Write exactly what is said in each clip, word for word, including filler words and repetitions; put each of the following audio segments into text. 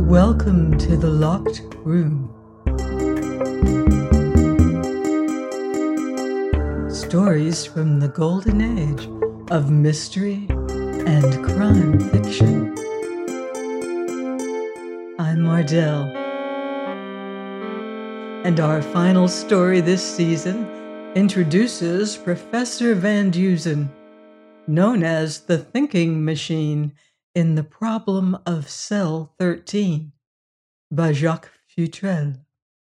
Welcome to the Locked Room. Stories from the golden age of mystery and crime fiction. I'm Mardell. And our final story this season introduces Professor Van Dusen, known as the Thinking Machine in The Problem of Cell thirteen by Jacques Futrelle.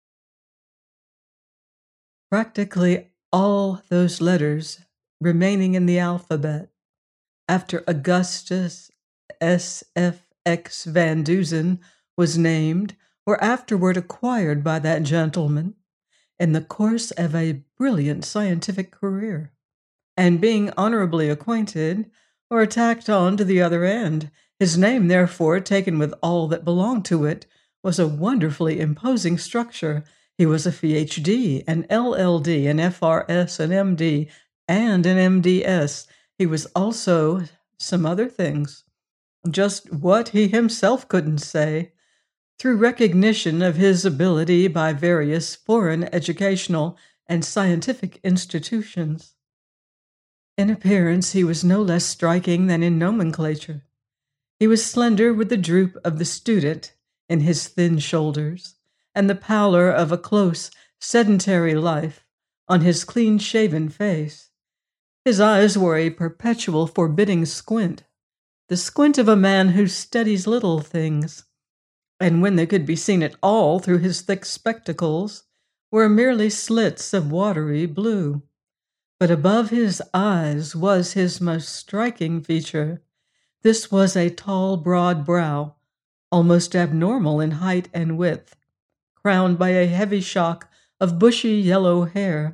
Practically all those letters remaining in the alphabet after Augustus S F X Van Dusen was named were afterward acquired by that gentleman in the course of a brilliant scientific career, and being honorably acquainted or tacked on to the other end. His name, therefore, taken with all that belonged to it, was a wonderfully imposing structure. He was a P H D, an L L D, an F R S, an M D, and an M D S. He was also some other things, just what he himself couldn't say. Through recognition of his ability by various foreign educational and scientific institutions. In appearance, he was no less striking than in nomenclature. He was slender with the droop of the student in his thin shoulders, and the pallor of a close, sedentary life on his clean-shaven face. His eyes were a perpetual forbidding squint, the squint of a man who studies little things, and when they could be seen at all through his thick spectacles, were merely slits of watery blue. But above his eyes was his most striking feature. This was a tall, broad brow, almost abnormal in height and width, crowned by a heavy shock of bushy yellow hair.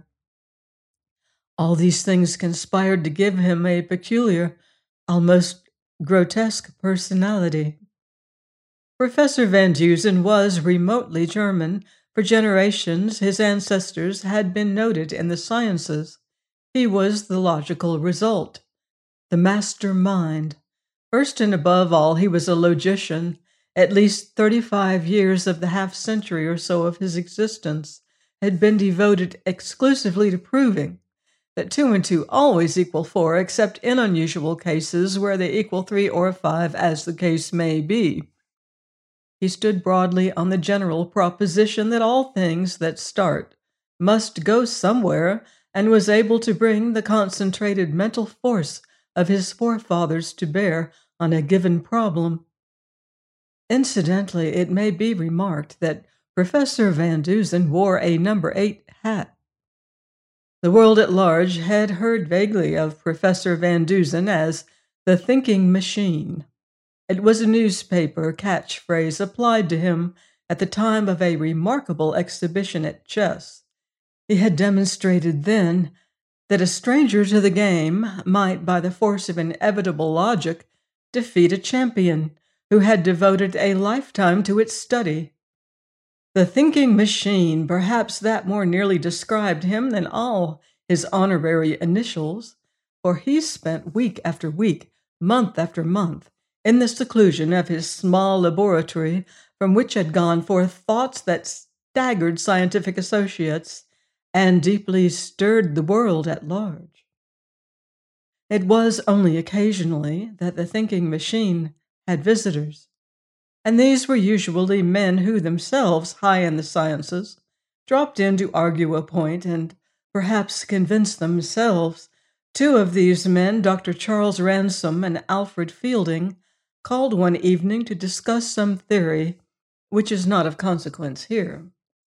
All these things conspired to give him a peculiar, almost grotesque personality. Professor Van Dusen was remotely German. For generations, his ancestors had been noted in the sciences. He was the logical result, the master mind. First and above all, he was a logician. At least thirty-five years of the half-century or so of his existence had been devoted exclusively to proving that two and two always equal four, except in unusual cases where they equal three or five, as the case may be. He stood broadly on the general proposition that all things that start must go somewhere, and was able to bring the concentrated mental force of his forefathers to bear on a given problem. Incidentally, it may be remarked that Professor Van Dusen wore a number eight hat. The world at large had heard vaguely of Professor Van Dusen as the Thinking Machine. It was a newspaper catchphrase applied to him at the time of a remarkable exhibition at chess. He had demonstrated then that a stranger to the game might, by the force of inevitable logic, defeat a champion who had devoted a lifetime to its study. The Thinking Machine, perhaps that more nearly described him than all his honorary initials, for he spent week after week, month after month, in the seclusion of his small laboratory from which had gone forth thoughts that staggered scientific associates and deeply stirred the world at large. It was only occasionally that the Thinking Machine had visitors, and these were usually men who themselves, high in the sciences, dropped in to argue a point and perhaps convince themselves. Two of these men, Doctor Charles Ransom and Alfred Fielding, called one evening to discuss some theory, which is not of consequence here.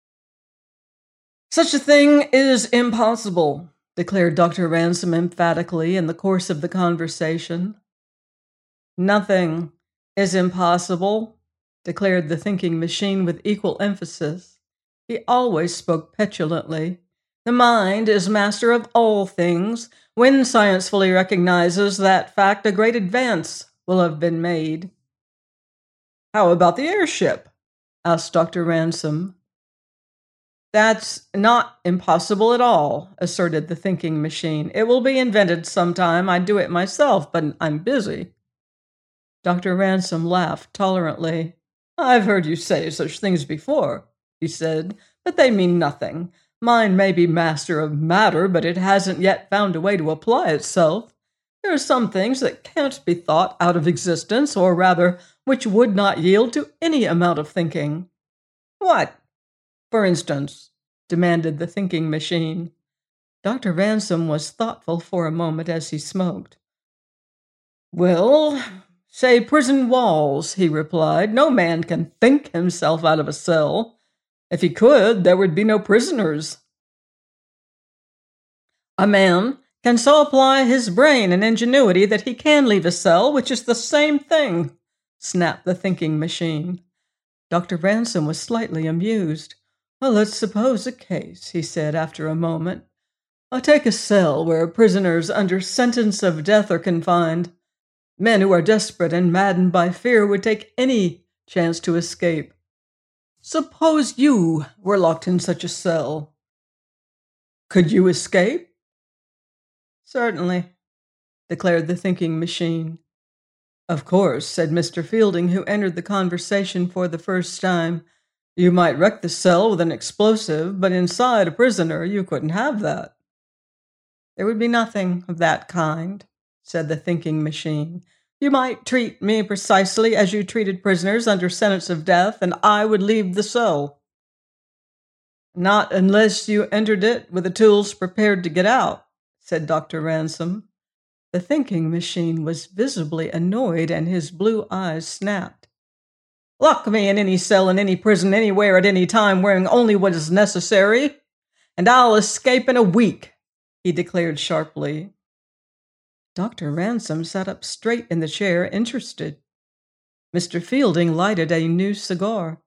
"Such a thing is impossible," declared Doctor Ransom emphatically in the course of the conversation. "Nothing is impossible," declared the Thinking Machine with equal emphasis. He always spoke petulantly. "The mind is master of all things. When science fully recognizes that fact, a great advance will have been made." "How about the airship?" asked Doctor Ransom. "That's not impossible at all," asserted the Thinking Machine. "It will be invented sometime. I'd do it myself, but I'm busy." Doctor Ransom laughed tolerantly. I've heard you say such things before, he said, but they mean nothing. Mind may be master of matter, but it hasn't yet found a way to apply itself. There are some things that can't be thought out of existence, or rather, which would not yield to any amount of thinking. What, for instance? Demanded the thinking machine. Doctor Ransom was thoughtful for a moment as he smoked. Well, say prison walls, he replied. No man can think himself out of a cell. If he could, there would be no prisoners. A man can so apply his brain and ingenuity that he can leave a cell, which is the same thing, snapped the thinking machine. Doctor Ransom was slightly amused. Well, let's suppose a case, he said after a moment. I'll take a cell where prisoners under sentence of death are confined. Men who are desperate and maddened by fear would take any chance to escape. Suppose you were locked in such a cell. Could you escape? Certainly, declared the thinking machine. Of course, said Mister Fielding, who entered the conversation for the first time. You might wreck the cell with an explosive, but inside a prisoner you couldn't have that. There would be nothing of that kind, said the thinking machine. You might treat me precisely as you treated prisoners under sentence of death, and I would leave the cell. Not unless you entered it with the tools prepared to get out, said Doctor Ransom. The thinking machine was visibly annoyed, and his blue eyes snapped. Lock me in any cell in any prison anywhere at any time wearing only what is necessary, and I'll escape in a week, he declared sharply. Doctor Ransom sat up straight in the chair, interested. Mister Fielding lighted a new cigar.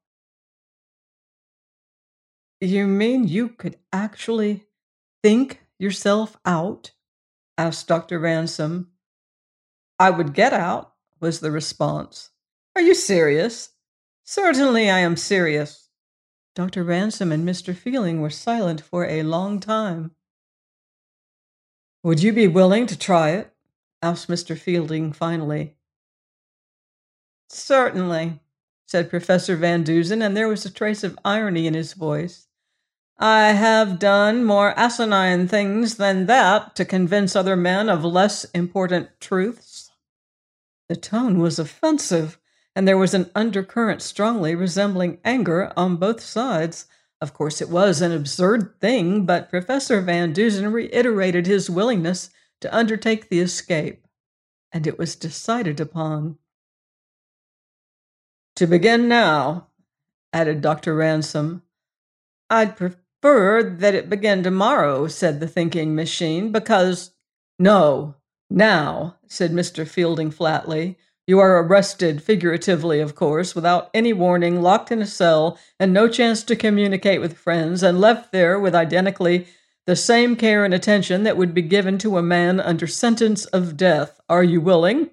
You mean you could actually think yourself out? Asked Doctor Ransom. I would get out, was the response. Are you serious? Certainly I am serious. Doctor Ransom and Mister Fielding were silent for a long time. Would you be willing to try it? Asked Mister Fielding finally. Certainly, said Professor Van Dusen, and there was a trace of irony in his voice. I have done more asinine things than that to convince other men of less important truths. The tone was offensive, and there was an undercurrent strongly resembling anger on both sides. Of course, it was an absurd thing, but Professor Van Dusen reiterated his willingness to undertake the escape, and it was decided upon. To begin now, added Doctor Ransom. I'd prefer that it begin tomorrow, said the thinking machine, because— No, now, said Mister Fielding flatly. You are arrested, figuratively, of course, without any warning, locked in a cell, and no chance to communicate with friends, and left there with identically the same care and attention that would be given to a man under sentence of death. Are you willing?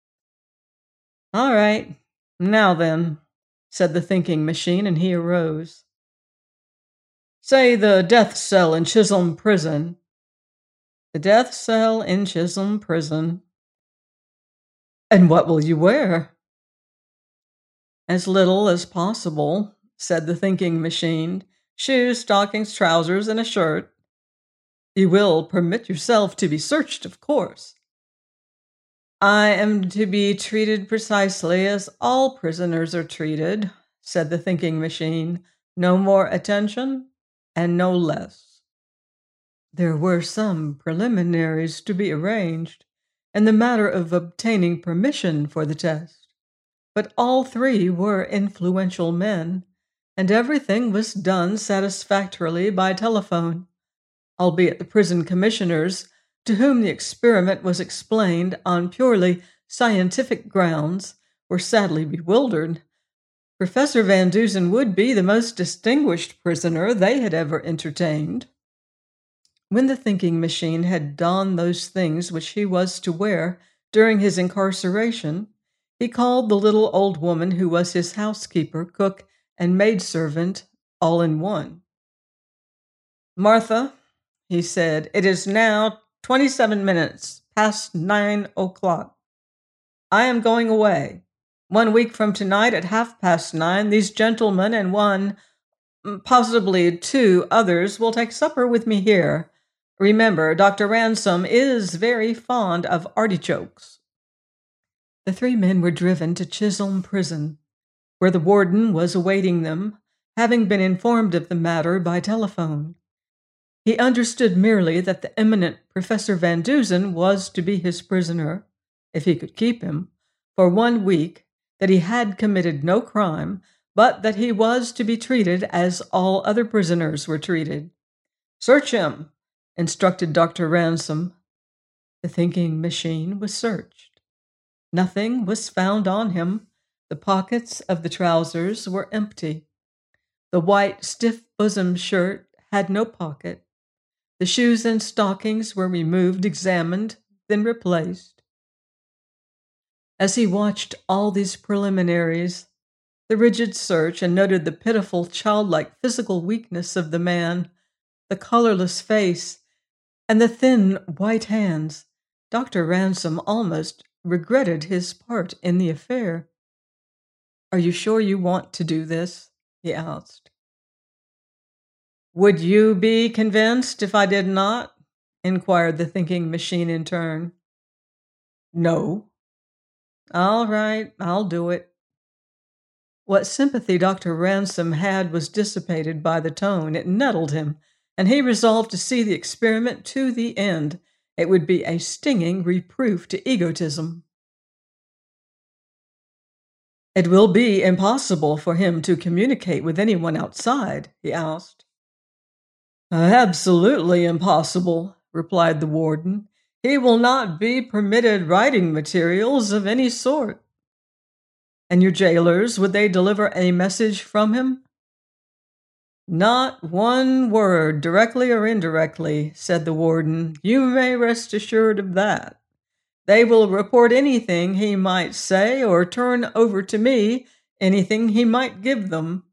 All right, now then, said the thinking machine, and he arose. Say the death cell in Chisholm Prison. The death cell in Chisholm Prison. And what will you wear? As little as possible, said the thinking machine. Shoes, stockings, trousers, and a shirt. You will permit yourself to be searched, of course. I am to be treated precisely as all prisoners are treated, said the thinking machine. No more attention and no less. There were some preliminaries to be arranged in the matter of obtaining permission for the test, but all three were influential men, and everything was done satisfactorily by telephone, albeit the prison commissioners, to whom the experiment was explained on purely scientific grounds, were sadly bewildered. Professor Van Dusen would be the most distinguished prisoner they had ever entertained. When the thinking machine had donned those things which he was to wear during his incarceration, he called the little old woman who was his housekeeper, cook, and maidservant all in one. Martha, he said, it is now twenty-seven minutes past nine o'clock. I am going away. One week from tonight at half past nine, these gentlemen and one, possibly two others, will take supper with me here. Remember, Doctor Ransom is very fond of artichokes." The three men were driven to Chisholm Prison, where the warden was awaiting them, having been informed of the matter by telephone. He understood merely that the eminent Professor Van Dusen was to be his prisoner, if he could keep him, for one week, that he had committed no crime, but that he was to be treated as all other prisoners were treated. "Search him," instructed Doctor Ransom. The thinking machine was searched. Nothing was found on him. The pockets of the trousers were empty. The white, stiff-bosomed shirt had no pocket. The shoes and stockings were removed, examined, then replaced. As he watched all these preliminaries, the rigid search, and noted the pitiful, childlike physical weakness of the man, the colorless face, and the thin, white hands, Doctor Ransom almost regretted his part in the affair. "Are you sure you want to do this?" he asked. "Would you be convinced if I did not?" inquired the thinking machine in turn. "No." "All right, I'll do it." What sympathy Doctor Ransom had was dissipated by the tone. It nettled him, and he resolved to see the experiment to the end. It would be a stinging reproof to egotism. "It will be impossible for him to communicate with anyone outside?" he asked. "Absolutely impossible," replied the warden. "He will not be permitted writing materials of any sort." "And your jailers, would they deliver a message from him?" "Not one word, directly or indirectly," said the warden. "You may rest assured of that. They will report anything he might say, or turn over to me anything he might give them."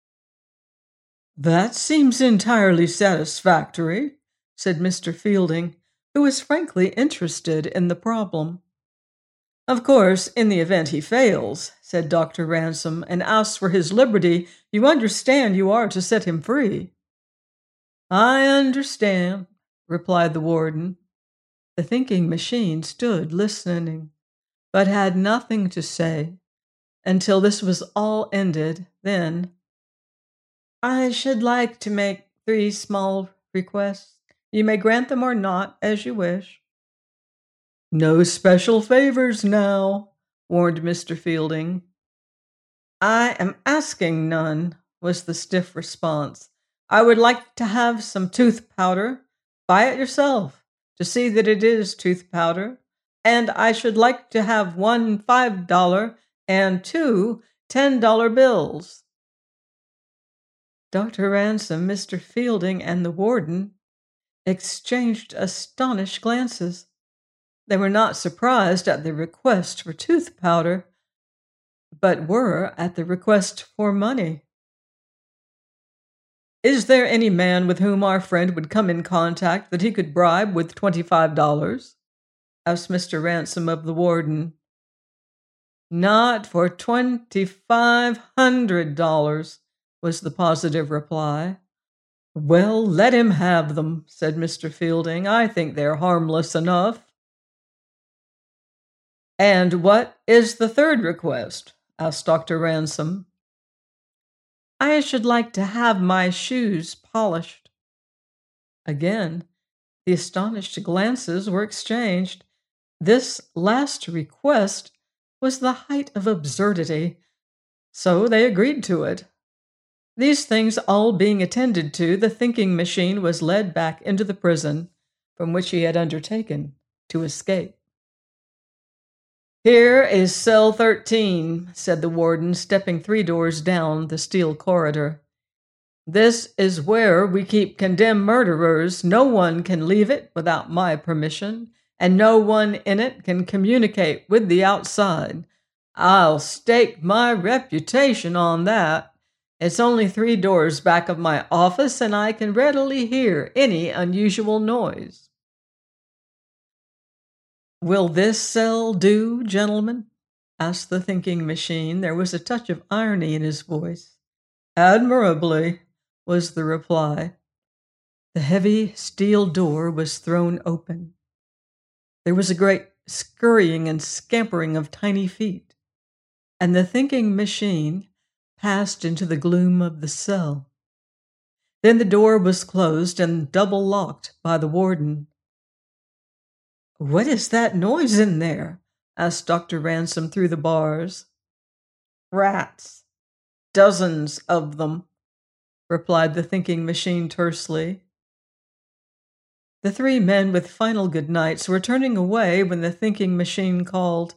"That seems entirely satisfactory," said Mister Fielding, who was frankly interested in the problem. "Of course, in the event he fails," said Doctor Ransom, "and asks for his liberty, you understand you are to set him free." "I understand," replied the warden. The thinking machine stood listening, but had nothing to say until this was all ended. Then, "I should like to make three small requests. You may grant them or not, as you wish." "No special favors now," warned Mister Fielding. "I am asking none," was the stiff response. "I would like to have some tooth powder. Buy it yourself to see that it is tooth powder. And I should like to have one five dollar and two ten dollar bills." Doctor Ransom, Mister Fielding, and the warden exchanged astonished glances. They were not surprised at the request for tooth powder, but were at the request for money. "Is there any man with whom our friend would come in contact that he could bribe with twenty-five dollars? asked Mister Ransom of the warden. "Not for twenty-five hundred dollars, was the positive reply. "Well, let him have them," said Mister Fielding. "I think they're harmless enough." "And what is the third request?" asked Doctor Ransom. "I should like to have my shoes polished." Again, the astonished glances were exchanged. This last request was the height of absurdity, so they agreed to it. These things all being attended to, the thinking machine was led back into the prison from which he had undertaken to escape. "Here is cell thirteen, said the warden, stepping three doors down the steel corridor. "This is where we keep condemned murderers. No one can leave it without my permission, and no one in it can communicate with the outside. I'll stake my reputation on that. It's only three doors back of my office, and I can readily hear any unusual noise." "Will this cell do, gentlemen?" asked the thinking machine. There was a touch of irony in his voice. Admirably, was the reply. The heavy steel door was thrown open. There was a great scurrying and scampering of tiny feet, and the thinking machine passed into the gloom of the cell. Then the door was closed and double locked by the warden. What is that noise in there? Asked Doctor Ransom through the bars. Rats. Dozens of them, replied the thinking machine tersely. The three men with final good nights were turning away when the thinking machine called.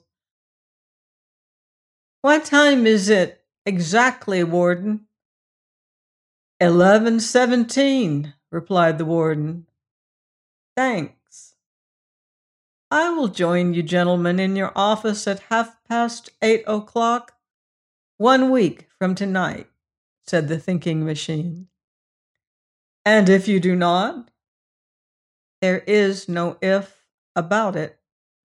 What time is it exactly, Warden? Eleven seventeen, replied the warden. Thanks. I will join you gentlemen in your office at half past eight o'clock, one week from tonight, said the thinking machine. And if you do not? There is no if about it.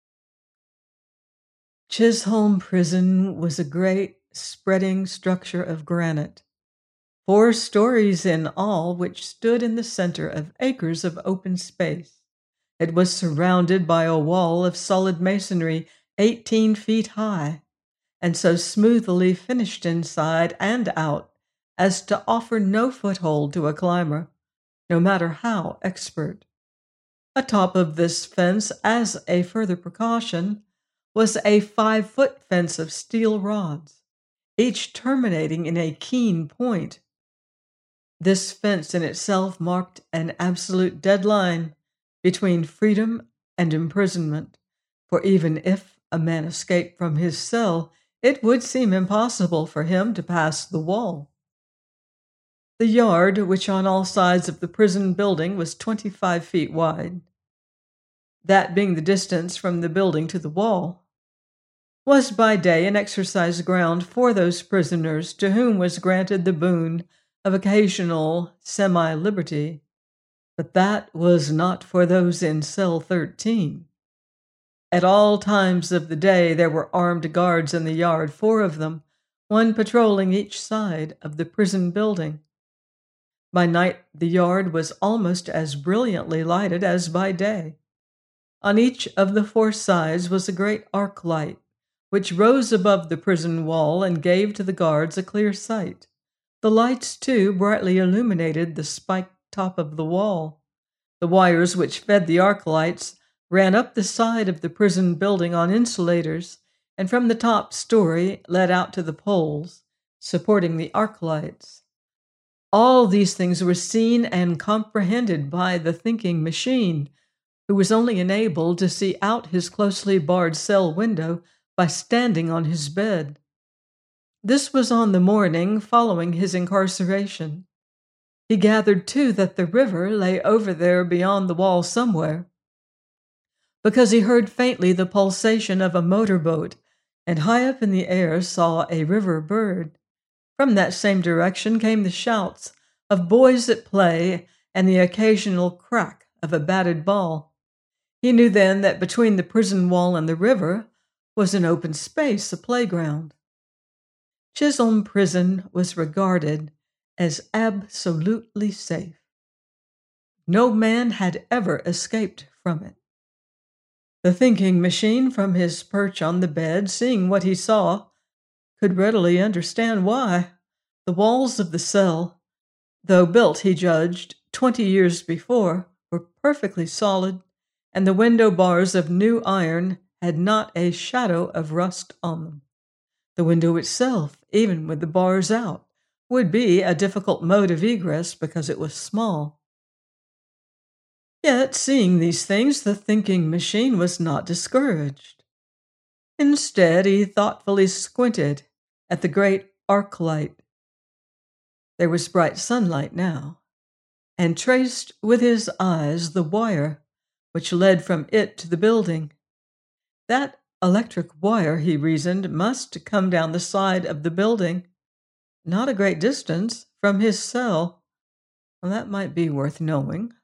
Chisholm Prison was a great, spreading structure of granite, four stories in all, which stood in the center of acres of open space. It was surrounded by a wall of solid masonry eighteen feet high, and so smoothly finished inside and out as to offer no foothold to a climber, no matter how expert. Atop of this fence, as a further precaution, was a five-foot fence of steel rods, each terminating in a keen point. This fence in itself marked an absolute deadline between freedom and imprisonment, for even if a man escaped from his cell, it would seem impossible for him to pass the wall. The yard, which on all sides of the prison building was twenty-five feet wide, that being the distance from the building to the wall, was by day an exercise ground for those prisoners to whom was granted the boon of occasional semi-liberty, but that was not for those in cell thirteen. At all times of the day there were armed guards in the yard, four of them, one patrolling each side of the prison building. By night the yard was almost as brilliantly lighted as by day. On each of the four sides was a great arc light, which rose above the prison wall and gave to the guards a clear sight. The lights, too, brightly illuminated the spiked top of the wall. The wires which fed the arc lights ran up the side of the prison building on insulators, and from the top story led out to the poles, supporting the arc lights. All these things were seen and comprehended by the thinking machine, who was only enabled to see out his closely barred cell window by standing on his bed. This was on the morning following his incarceration. He gathered, too, that the river lay over there beyond the wall somewhere, because he heard faintly the pulsation of a motorboat, and high up in the air saw a river bird. From that same direction came the shouts of boys at play and the occasional crack of a batted ball. He knew then that between the prison wall and the river was an open space, a playground. Chisholm Prison was regarded as absolutely safe. No man had ever escaped from it. The thinking machine, from his perch on the bed, seeing what he saw, could readily understand why. The walls of the cell, though built, he judged, twenty years before, were perfectly solid, and the window bars of new iron had not a shadow of rust on them. The window itself, even with the bars out, would be a difficult mode of egress because it was small. Yet, seeing these things, the thinking machine was not discouraged. Instead, he thoughtfully squinted at the great arc light. There was bright sunlight now, and traced with his eyes the wire which led from it to the building. That electric wire, he reasoned, must come down the side of the building, not a great distance from his cell. Well, that might be worth knowing.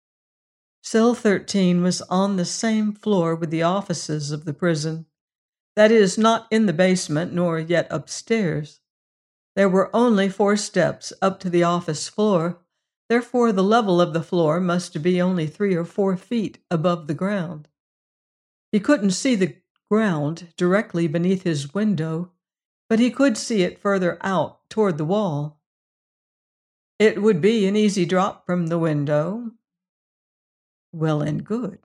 Cell thirteen was on the same floor with the offices of the prison. That is, not in the basement, nor yet upstairs. There were only four steps up to the office floor, therefore the level of the floor must be only three or four feet above the ground. He couldn't see the ground directly beneath his window, but he could see it further out toward the wall. It would be an easy drop from the window. Well and good.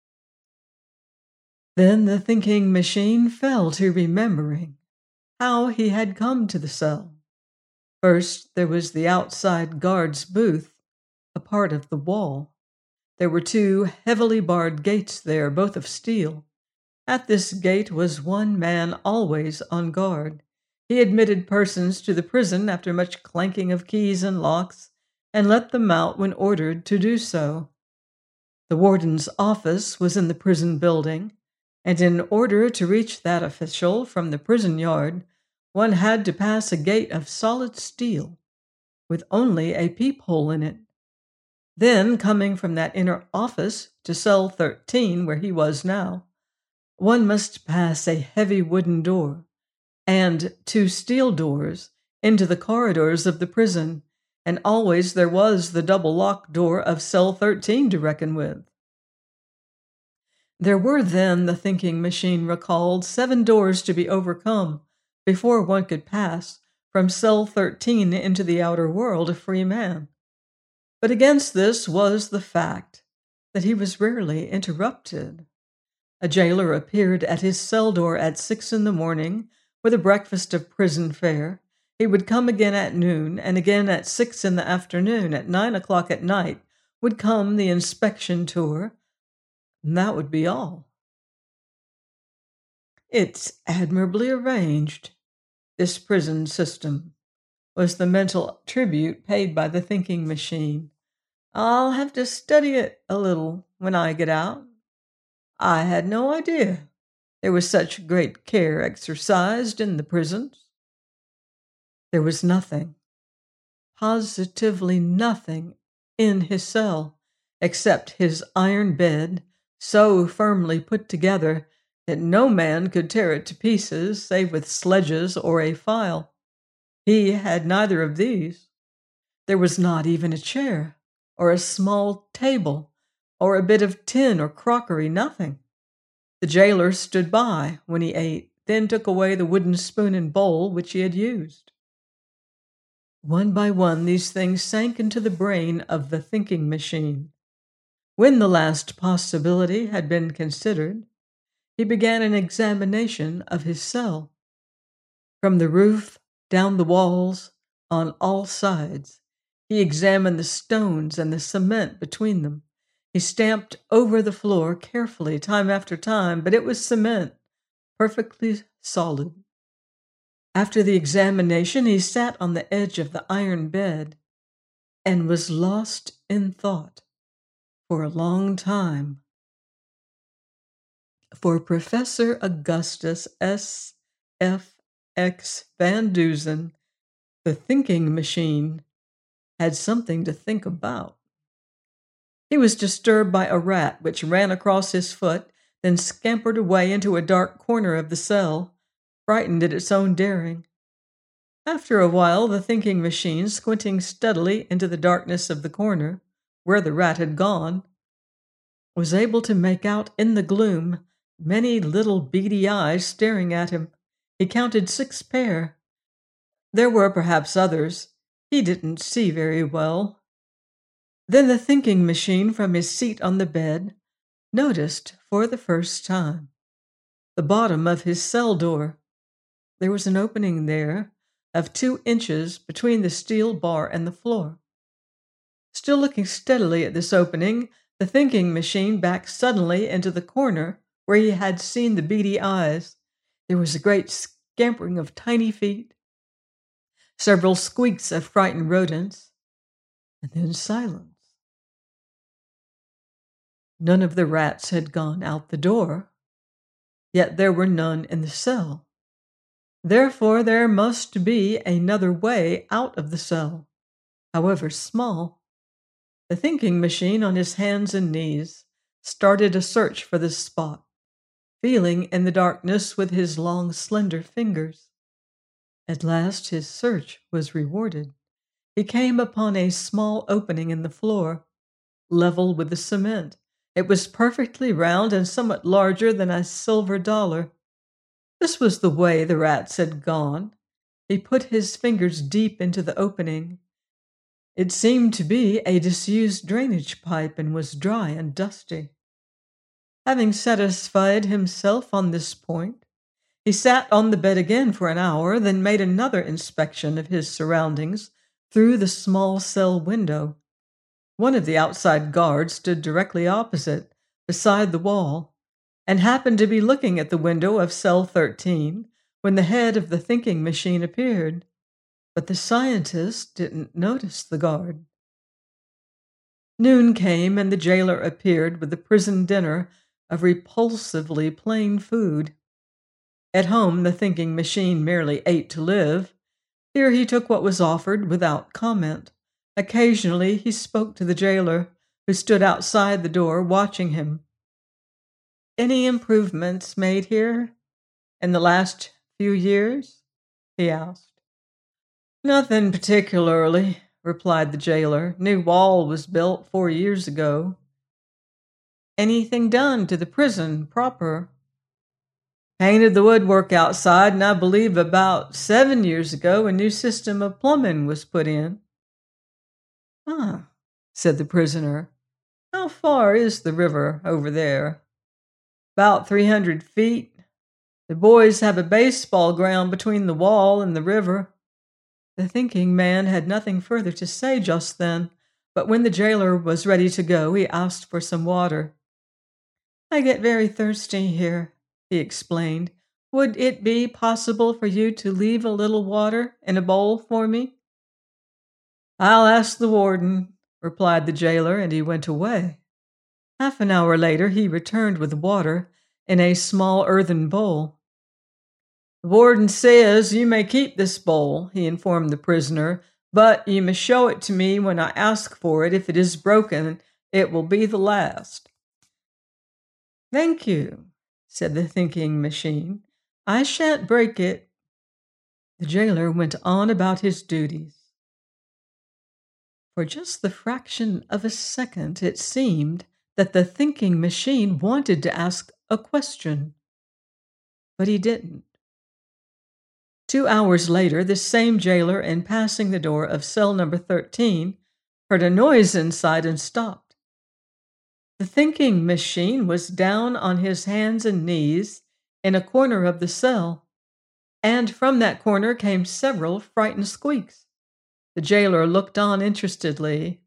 Then the thinking machine fell to remembering how he had come to the cell. First, there was the outside guard's booth, a part of the wall. There were two heavily barred gates there, both of steel. At this gate was one man always on guard. He admitted persons to the prison after much clanking of keys and locks, and let them out when ordered to do so. The warden's office was in the prison building, and in order to reach that official from the prison yard, one had to pass a gate of solid steel, with only a peephole in it. Then, coming from that inner office to cell thirteen, where he was now, one must pass a heavy wooden door and two steel doors into the corridors of the prison, and always there was the double locked door of cell thirteen to reckon with. There were then, the thinking machine recalled, seven doors to be overcome before one could pass from cell thirteen into the outer world a free man. But against this was the fact that he was rarely interrupted. A jailer appeared at his cell door at six in the morning with a breakfast of prison fare. He would come again at noon, and again at six in the afternoon. At nine o'clock at night would come the inspection tour, and that would be all. It's admirably arranged, this prison system, was the mental tribute paid by the thinking machine. I'll have to study it a little when I get out. I had no idea there was such great care exercised in the prisons. There was nothing, positively nothing, in his cell except his iron bed, so firmly put together that no man could tear it to pieces save with sledges or a file. He had neither of these. There was not even a chair, or a small table, or a bit of tin or crockery, nothing. The jailer stood by when he ate, then took away the wooden spoon and bowl which he had used. One by one, these things sank into the brain of the thinking machine. When the last possibility had been considered, he began an examination of his cell. From the roof, down the walls, on all sides, he examined the stones and the cement between them. He stamped over the floor carefully, time after time, but it was cement, perfectly solid. After the examination, he sat on the edge of the iron bed and was lost in thought for a long time. For Professor Augustus S. F. X. Van Dusen, the thinking machine had something to think about. He was disturbed by a rat which ran across his foot, then scampered away into a dark corner of the cell, frightened at its own daring. After a while, the thinking machine, squinting steadily into the darkness of the corner, where the rat had gone, was able to make out in the gloom many little beady eyes staring at him. He counted six pair. There were perhaps others. He didn't see very well. Then the thinking machine, from his seat on the bed, noticed for the first time the bottom of his cell door. There was an opening there of two inches between the steel bar and the floor. Still looking steadily at this opening, the thinking machine backed suddenly into the corner where he had seen the beady eyes. There was a great scampering of tiny feet, several squeaks of frightened rodents, and then silence. None of the rats had gone out the door, yet there were none in the cell. Therefore, there must be another way out of the cell, however small. The thinking machine, on his hands and knees, started a search for this spot. feeling in the darkness with his long, slender fingers. At last his search was rewarded. He came upon a small opening in the floor, level with the cement. It was perfectly round and somewhat larger than a silver dollar. This was the way the rats had gone. He put his fingers deep into the opening. It seemed to be a disused drainage pipe and was dry and dusty. Having satisfied himself on this point, he sat on the bed again for an hour, then made another inspection of his surroundings through the small cell window. One of the outside guards stood directly opposite, beside the wall, and happened to be looking at the window of cell thirteen when the head of the thinking machine appeared. But the scientist didn't notice the guard. Noon came, and the jailer appeared with the prison dinner of repulsively plain food. At home, the thinking machine merely ate to live. Here he took what was offered without comment. Occasionally he spoke to the jailer, who stood outside the door watching him. "Any improvements made here in the last few years?" he asked. "Nothing particularly," replied the jailer. "New wall was built four years ago." "Anything done to the prison proper?" "Painted the woodwork outside, and I believe about seven years ago a new system of plumbing was put in." "Ah," said the prisoner. "How far is the river over there?" "About three hundred feet. The boys have a baseball ground between the wall and the river." The thinking man had nothing further to say just then, but when the jailer was ready to go, he asked for some water. "I get very thirsty here," he explained. "Would it be possible for you to leave a little water in a bowl for me?" "I'll ask the warden," replied the jailer, and he went away. Half an hour later, he returned with water in a small earthen bowl. "The warden says you may keep this bowl," he informed the prisoner, "but you must show it to me when I ask for it. If it is broken, it will be the last." "Thank you," said the thinking machine. "I shan't break it." The jailer went on about his duties. For just the fraction of a second, it seemed that the thinking machine wanted to ask a question, but he didn't. Two hours later, the same jailer, in passing the door of cell number thirteen, heard a noise inside and stopped. The thinking machine was down on his hands and knees in a corner of the cell, and from that corner came several frightened squeaks. The jailer looked on interestedly.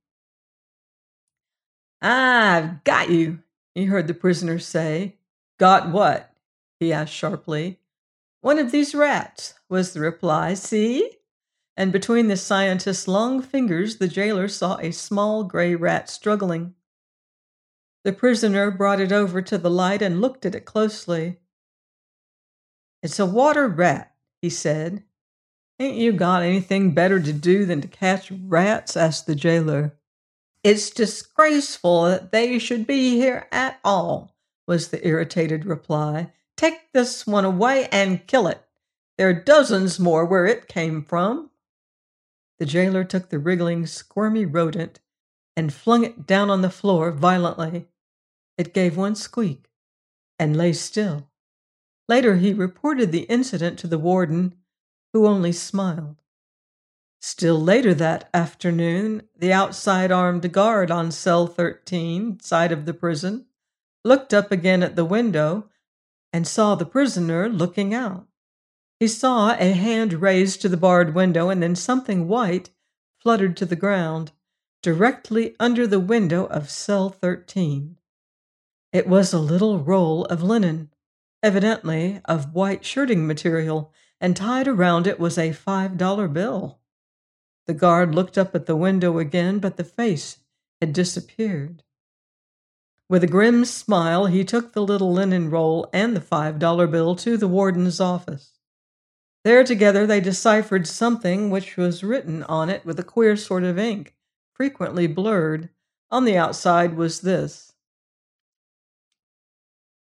"I've got you," he heard the prisoner say. "Got what?" he asked sharply. "One of these rats," was the reply. "See?" And between the scientist's long fingers, the jailer saw a small gray rat struggling. The prisoner brought it over to the light and looked at it closely. "It's a water rat," he said. "Ain't you got anything better to do than to catch rats?" asked the jailer. "It's disgraceful that they should be here at all," was the irritated reply. "Take this one away and kill it. There are dozens more where it came from." The jailer took the wriggling, squirmy rodent and flung it down on the floor violently. It gave one squeak and lay still. Later, he reported the incident to the warden, who only smiled. Still later that afternoon, the outside armed guard on cell thirteen, side of the prison, looked up again at the window and saw the prisoner looking out. He saw a hand raised to the barred window, and then something white fluttered to the ground, directly under the window of cell thirteen. It was a little roll of linen, evidently of white shirting material, and tied around it was a five-dollar bill. The guard looked up at the window again, but the face had disappeared. With a grim smile, he took the little linen roll and the five-dollar bill to the warden's office. There together they deciphered something which was written on it with a queer sort of ink, frequently blurred. On the outside was this: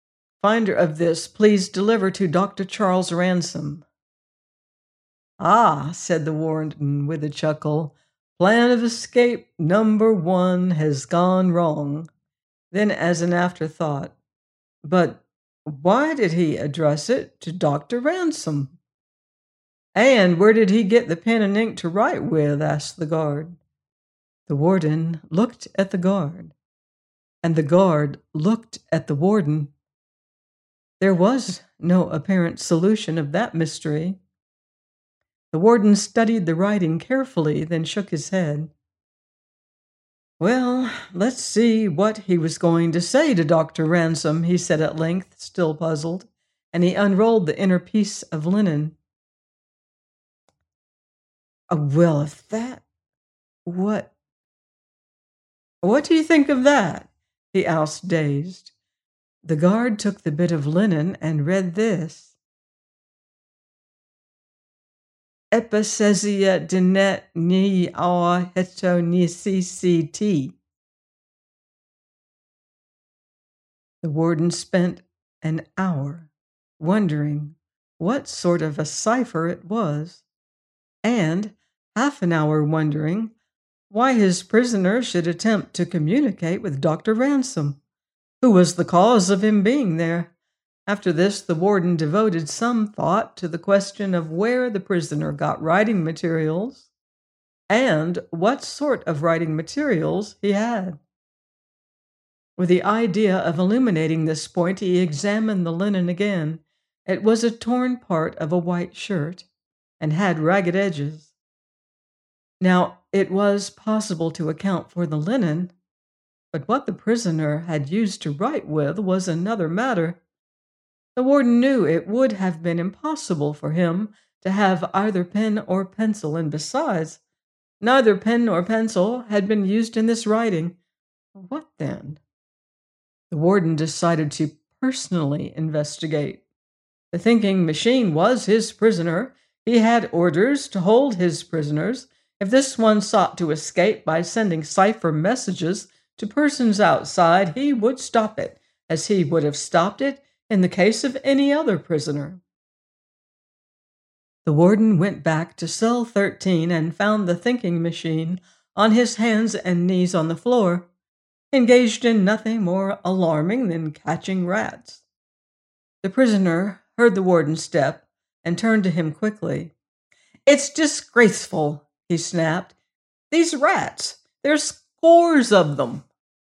Finder of this, please deliver to Doctor Charles Ransom." "Ah," said the warden with a chuckle, "plan of escape number one has gone wrong." Then, as an afterthought, "But why did he address it to Doctor Ransom?" "And where did he get the pen and ink to write with?" asked the guard. The warden looked at the guard, and the guard looked at the warden. There was no apparent solution of that mystery. The warden studied the writing carefully, then shook his head. "Well, let's see what he was going to say to Doctor Ransom," he said at length, still puzzled, and he unrolled the inner piece of linen. Oh, well, if that, what, what do you think of that?" he asked, dazed. The guard took the bit of linen and read this: "Epicesia dinet ni a heteronicity." The warden spent an hour wondering what sort of a cipher it was, and half an hour wondering why his prisoner should attempt to communicate with Doctor Ransom, who was the cause of him being there. After this, the warden devoted some thought to the question of where the prisoner got writing materials and what sort of writing materials he had. With the idea of illuminating this point, he examined the linen again. It was a torn part of a white shirt and had ragged edges. Now, it was possible to account for the linen, but what the prisoner had used to write with was another matter. The warden knew it would have been impossible for him to have either pen or pencil, and besides, neither pen nor pencil had been used in this writing. What then? The warden decided to personally investigate. The thinking machine was his prisoner. He had orders to hold his prisoners. If this one sought to escape by sending cipher messages to persons outside, he would stop it, as he would have stopped it in the case of any other prisoner. The warden went back to cell thirteen and found the thinking machine on his hands and knees on the floor, engaged in nothing more alarming than catching rats. The prisoner heard the warden's step and turned to him quickly. "It's disgraceful," he snapped. "These rats, there's scores of them."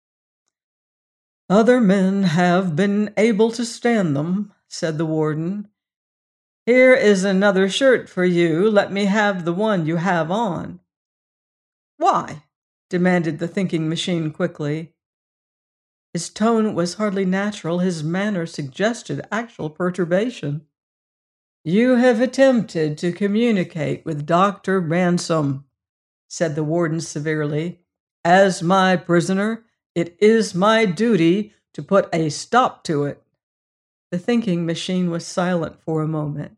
"Other men have been able to stand them," said the warden. "Here is another shirt for you. Let me have the one you have on." "Why?" demanded the thinking machine quickly. His tone was hardly natural. His manner suggested actual perturbation. "You have attempted to communicate with Doctor Ransom," said the warden severely. "As my prisoner, it is my duty to put a stop to it." The thinking machine was silent for a moment.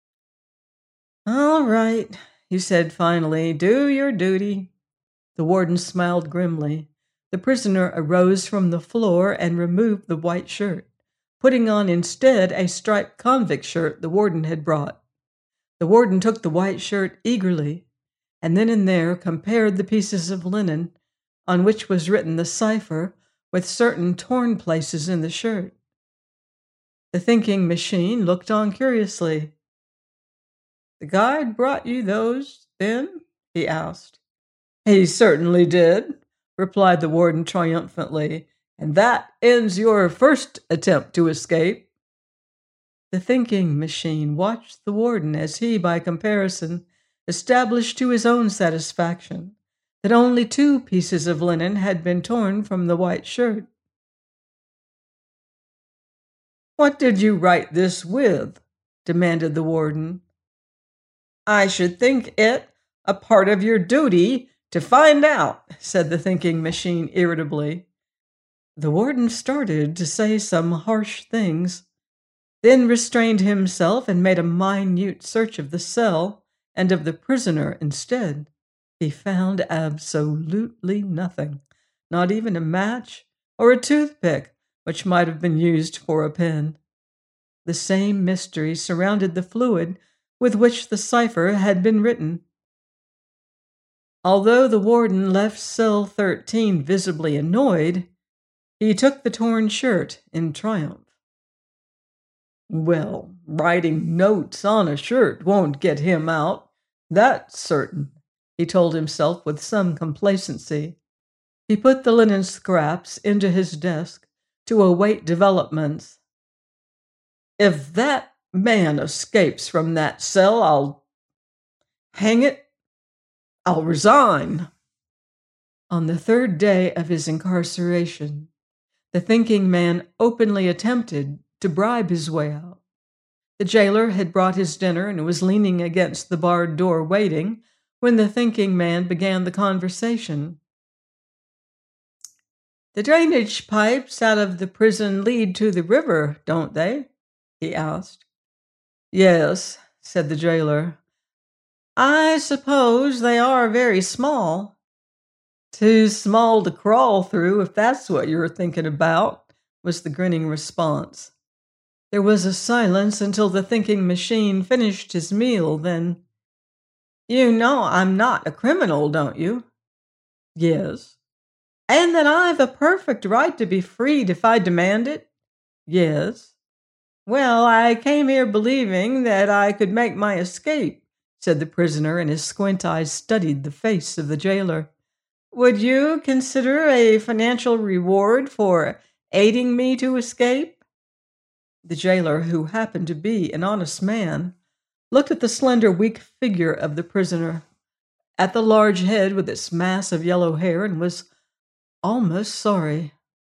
"All right," he said finally, "do your duty." The warden smiled grimly. The prisoner arose from the floor and removed the white shirt, putting on instead a striped convict shirt the warden had brought. The warden took the white shirt eagerly, and then and there compared the pieces of linen on which was written the cipher with certain torn places in the shirt. The thinking machine looked on curiously. "The guide brought you those, then?" he asked. "He certainly did," replied the warden triumphantly, "and that ends your first attempt to escape." The thinking machine watched the warden as he, by comparison, established to his own satisfaction that only two pieces of linen had been torn from the white shirt. "What did you write this with?" demanded the warden. "I should think it a part of your duty to find out," said the thinking machine irritably. The warden started to say some harsh things, then restrained himself and made a minute search of the cell and of the prisoner instead. He found absolutely nothing, not even a match or a toothpick, which might have been used for a pen. The same mystery surrounded the fluid with which the cipher had been written. Although the warden left cell thirteen visibly annoyed, he took the torn shirt in triumph. Well, writing notes on a shirt won't get him out, that's certain, he told himself with some complacency. He put the linen scraps into his desk to await developments. If that man escapes from that cell, I'll hang it, I'll resign. On the third day of his incarceration, the thinking man openly attempted to bribe his way out. The jailer had brought his dinner and was leaning against the barred door waiting when the thinking man began the conversation. The drainage pipes out of the prison lead to the river, don't they? He asked. Yes, said the jailer. I suppose they are very small. Too small to crawl through, if that's what you're thinking about, was the grinning response. There was a silence until the thinking machine finished his meal, then, You know I'm not a criminal, don't you? Yes. And that I've a perfect right to be freed if I demand it? Yes. Well, I came here believing that I could make my escape, said the prisoner, and his squint eyes studied the face of the jailer. Would you consider a financial reward for aiding me to escape? The jailer, who happened to be an honest man, looked at the slender, weak figure of the prisoner, at the large head with its mass of yellow hair, and was almost sorry.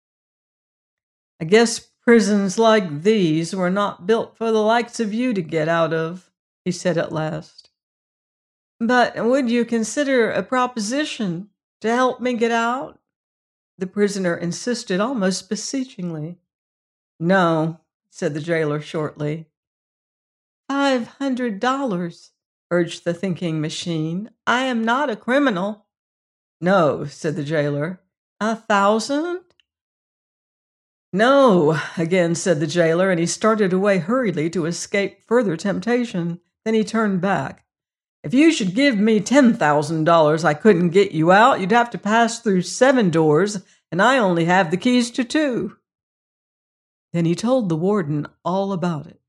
I guess prisons like these were not built for the likes of you to get out of, he said at last. But would you consider a proposition to help me get out? The prisoner insisted almost beseechingly. No, said the jailer shortly. Five hundred dollars, urged the thinking machine. I am not a criminal. No, said the jailer. A thousand? No, again said the jailer, and he started away hurriedly to escape further temptation. Then he turned back. If you should give me ten thousand dollars, I couldn't get you out. You'd have to pass through seven doors, and I only have the keys to two. Then he told the warden all about it.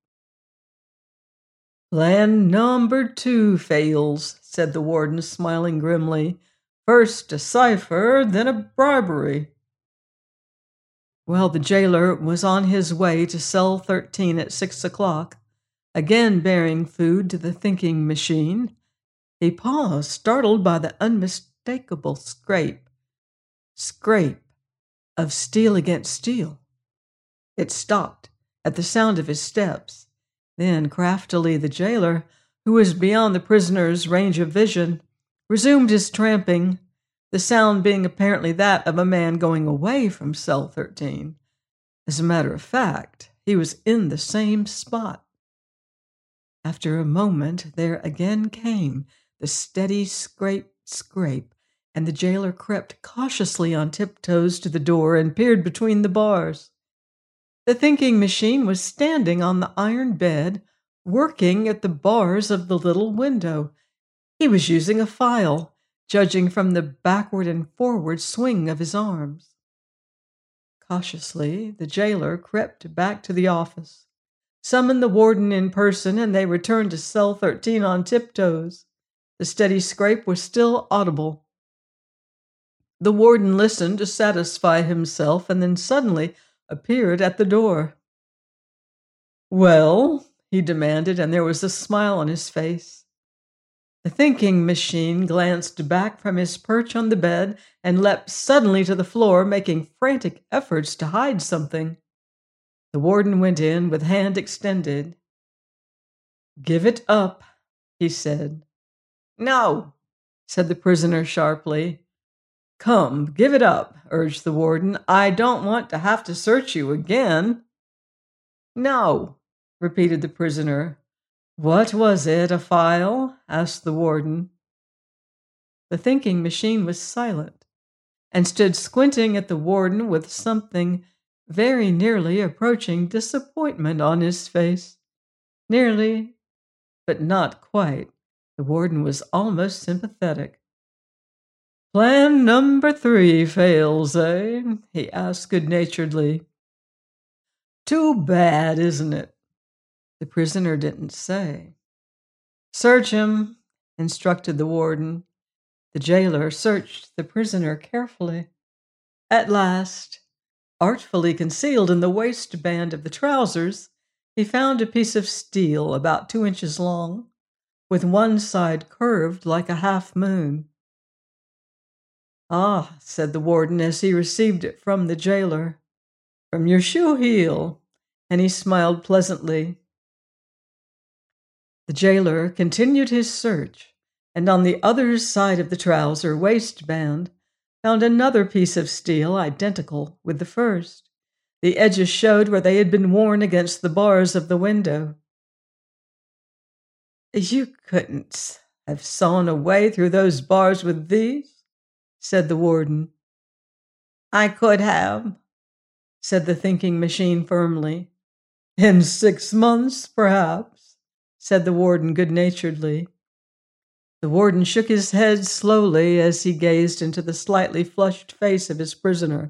Plan number two fails, said the warden, smiling grimly. First a cipher, then a bribery. While the jailer was on his way to cell thirteen at six o'clock, again bearing food to the thinking machine, he paused, startled by the unmistakable scrape, scrape of steel against steel. It stopped at the sound of his steps. Then, craftily, the jailer, who was beyond the prisoner's range of vision, resumed his tramping, the sound being apparently that of a man going away from cell thirteen. As a matter of fact, he was in the same spot. After a moment, there again came the steady scrape, scrape, and the jailer crept cautiously on tiptoes to the door and peered between the bars. The thinking machine was standing on the iron bed, working at the bars of the little window. He was using a file, judging from the backward and forward swing of his arms. Cautiously, the jailer crept back to the office, summoned the warden in person, and they returned to cell thirteen on tiptoes. The steady scrape was still audible. The warden listened to satisfy himself, and then suddenly appeared at the door. Well, he demanded, and there was a smile on his face. The thinking machine glanced back from his perch on the bed and leapt suddenly to the floor, making frantic efforts to hide something. The warden went in with hand extended. Give it up, he said. No, said the prisoner sharply. Come, give it up, urged the warden. I don't want to have to search you again. No, repeated the prisoner. What was it, a file? Asked the warden. The thinking machine was silent and stood squinting at the warden with something very nearly approaching disappointment on his face. Nearly, but not quite. The warden was almost sympathetic. "Plan number three fails, eh?" he asked good-naturedly. "Too bad, isn't it?" The prisoner didn't say. "Search him," instructed the warden. The jailer searched the prisoner carefully. At last, artfully concealed in the waistband of the trousers, he found a piece of steel about two inches long, with one side curved like a half moon. "Ah," said the warden as he received it from the jailer, "from your shoe heel," and he smiled pleasantly. The jailer continued his search, and on the other side of the trouser waistband found another piece of steel identical with the first. The edges showed where they had been worn against the bars of the window. "You couldn't have sawn a way through those bars with these?" said the warden. "I could have," said the thinking machine firmly. "In six months, perhaps," said the warden good-naturedly. The warden shook his head slowly as he gazed into the slightly flushed face of his prisoner.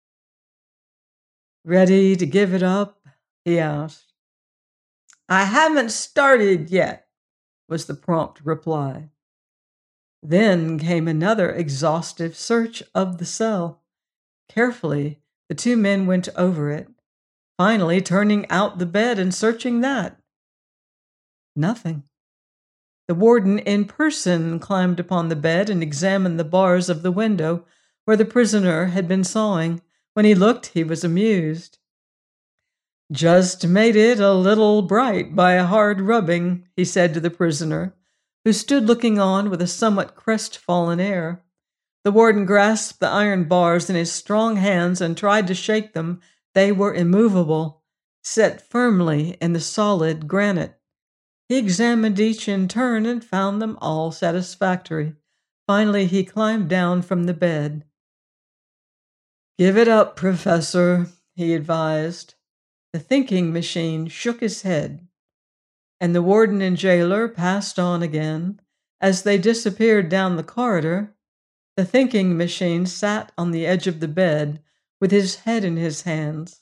"Ready to give it up?" he asked. "I haven't started yet," was the prompt reply. Then came another exhaustive search of the cell. Carefully, the two men went over it, finally turning out the bed and searching that. Nothing. The warden in person climbed upon the bed and examined the bars of the window where the prisoner had been sawing. When he looked, he was amused. "Just made it a little bright by a hard rubbing," he said to the prisoner, who stood looking on with a somewhat crestfallen air. The warden grasped the iron bars in his strong hands and tried to shake them. They were immovable, set firmly in the solid granite. He examined each in turn and found them all satisfactory. Finally, he climbed down from the bed. "Give it up, Professor," he advised. The thinking machine shook his head, and the warden and jailer passed on again. As they disappeared down the corridor, the thinking machine sat on the edge of the bed with his head in his hands.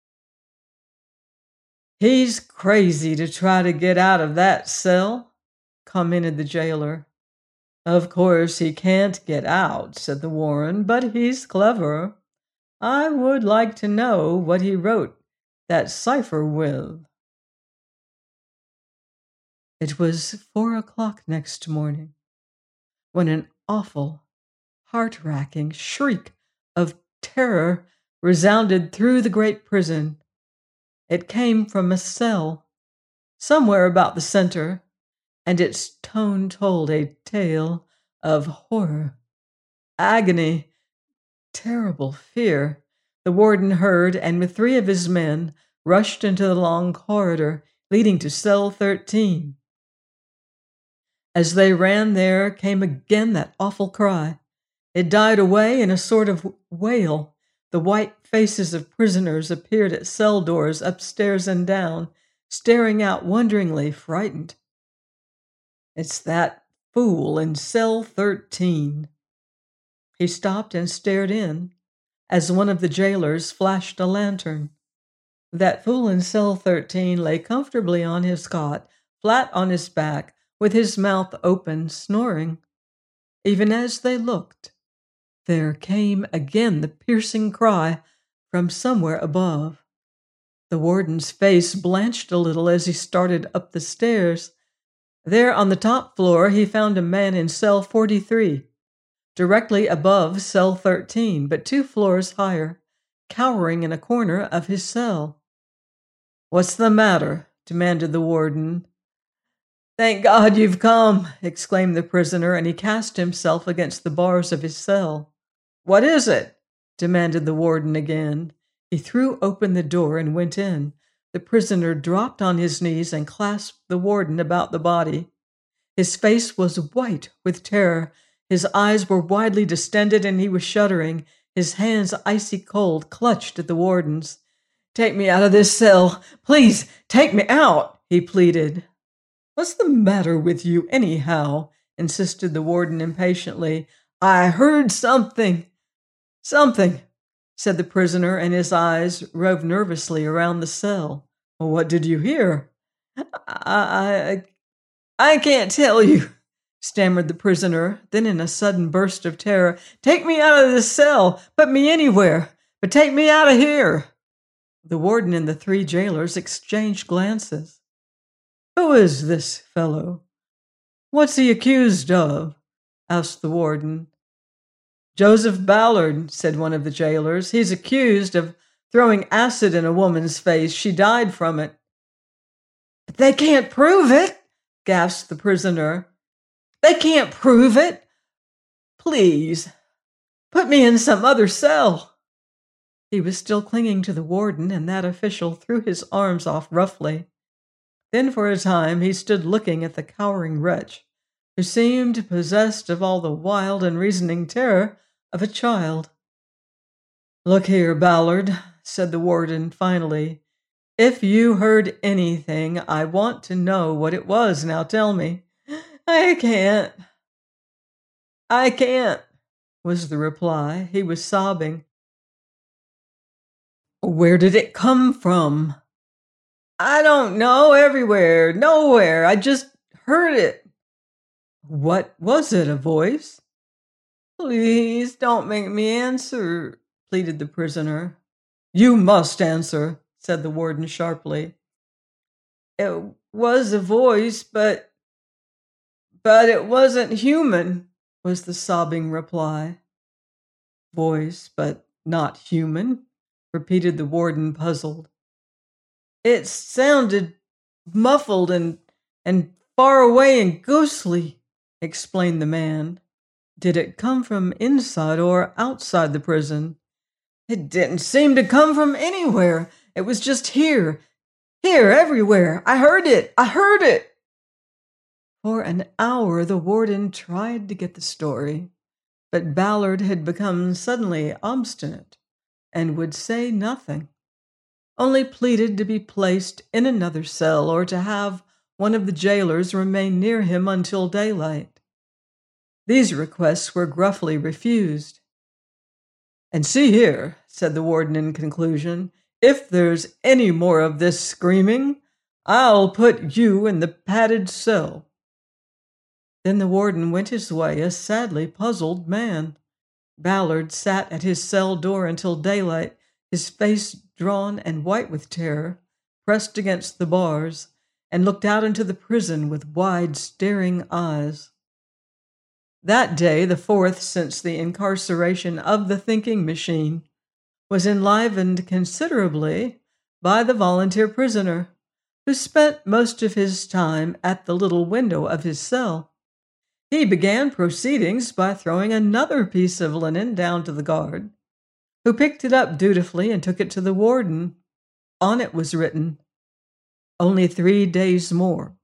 "He's crazy to try to get out of that cell," commented the jailer. "Of course he can't get out," said the warden, "but he's clever. I would like to know what he wrote that cipher with." It was four o'clock next morning when an awful, heart-racking shriek of terror resounded through the great prison. It came from a cell somewhere about the center, and its tone told a tale of horror, agony, terrible fear. The warden heard, and with three of his men rushed into the long corridor leading to cell thirteen. As they ran there came again that awful cry. It died away in a sort of wail. The white faces of prisoners appeared at cell doors upstairs and down, staring out wonderingly, frightened. "It's that fool in cell thirteen." He stopped and stared in as one of the jailers flashed a lantern. That fool in cell thirteen lay comfortably on his cot, flat on his back, with his mouth open, snoring. Even as they looked, there came again the piercing cry from somewhere above. The warden's face blanched a little as he started up the stairs. There on the top floor he found a man in cell forty-three, directly above cell thirteen, but two floors higher, cowering in a corner of his cell. "What's the matter?" demanded the warden. "Thank God you've come," exclaimed the prisoner, and he cast himself against the bars of his cell. "What is it?" demanded the warden again. He threw open the door and went in. The prisoner dropped on his knees and clasped the warden about the body. His face was white with terror. His eyes were widely distended and he was shuddering. His hands, icy cold, clutched at the warden's. Take me out of this cell. Please, take me out, he pleaded. What's the matter with you, anyhow? Insisted the warden impatiently. I heard something. Something, said the prisoner, and his eyes roved nervously around the cell. Well, what did you hear? I, I, I can't tell you, stammered the prisoner. Then in a sudden burst of terror, take me out of this cell. Put me anywhere, but take me out of here. The warden and the three jailers exchanged glances. Who is this fellow? What's he accused of? Asked the warden. Joseph Ballard, said one of the jailers. He's accused of throwing acid in a woman's face. She died from it. But they can't prove it, gasped the prisoner. They can't prove it. Please, put me in some other cell. He was still clinging to the warden, and that official threw his arms off roughly. Then for a time he stood looking at the cowering wretch, who seemed possessed of all the wild and reasoning terror of a child. Look here, Ballard, said the warden finally. If you heard anything, I want to know what it was. Now tell me. I can't. I can't, was the reply. He was sobbing. Where did it come from? I don't know. Everywhere. Nowhere. I just heard it. What was it, a voice? Please don't make me answer, pleaded the prisoner. You must answer, said the warden sharply. It was a voice, but... But it wasn't human, was the sobbing reply. Voice, but not human, repeated the warden, puzzled. It sounded muffled and, and far away and ghostly, explained the man. Did it come from inside or outside the prison? It didn't seem to come from anywhere. It was just here, here, everywhere. I heard it. I heard it. For an hour, the warden tried to get the story, but Ballard had become suddenly obstinate and would say nothing, only pleaded to be placed in another cell or to have one of the jailers remain near him until daylight. These requests were gruffly refused. And see here, said the warden in conclusion, if there's any more of this screaming, I'll put you in the padded cell. Then the warden went his way, a sadly puzzled man. Ballard sat at his cell door until daylight, his face drawn and white with terror, pressed against the bars, and looked out into the prison with wide, staring eyes. That day, the fourth since the incarceration of the thinking machine, was enlivened considerably by the volunteer prisoner, who spent most of his time at the little window of his cell. He began proceedings by throwing another piece of linen down to the guard, who picked it up dutifully and took it to the warden. On it was written, "Only three days more."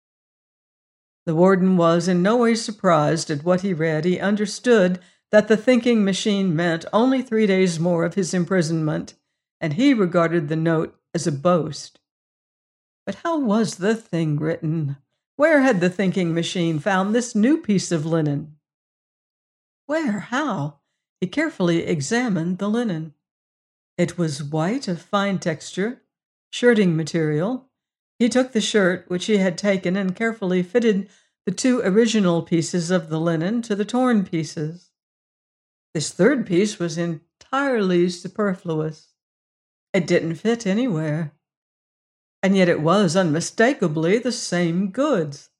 The warden was in no way surprised at what he read. He understood that the thinking machine meant only three days more of his imprisonment, and he regarded the note as a boast. But how was the thing written? Where had the thinking machine found this new piece of linen? Where? How? He carefully examined the linen. It was white, of fine texture, shirting material. He took the shirt which he had taken and carefully fitted the two original pieces of the linen to the torn pieces. This third piece was entirely superfluous. It didn't fit anywhere. And yet it was unmistakably the same goods.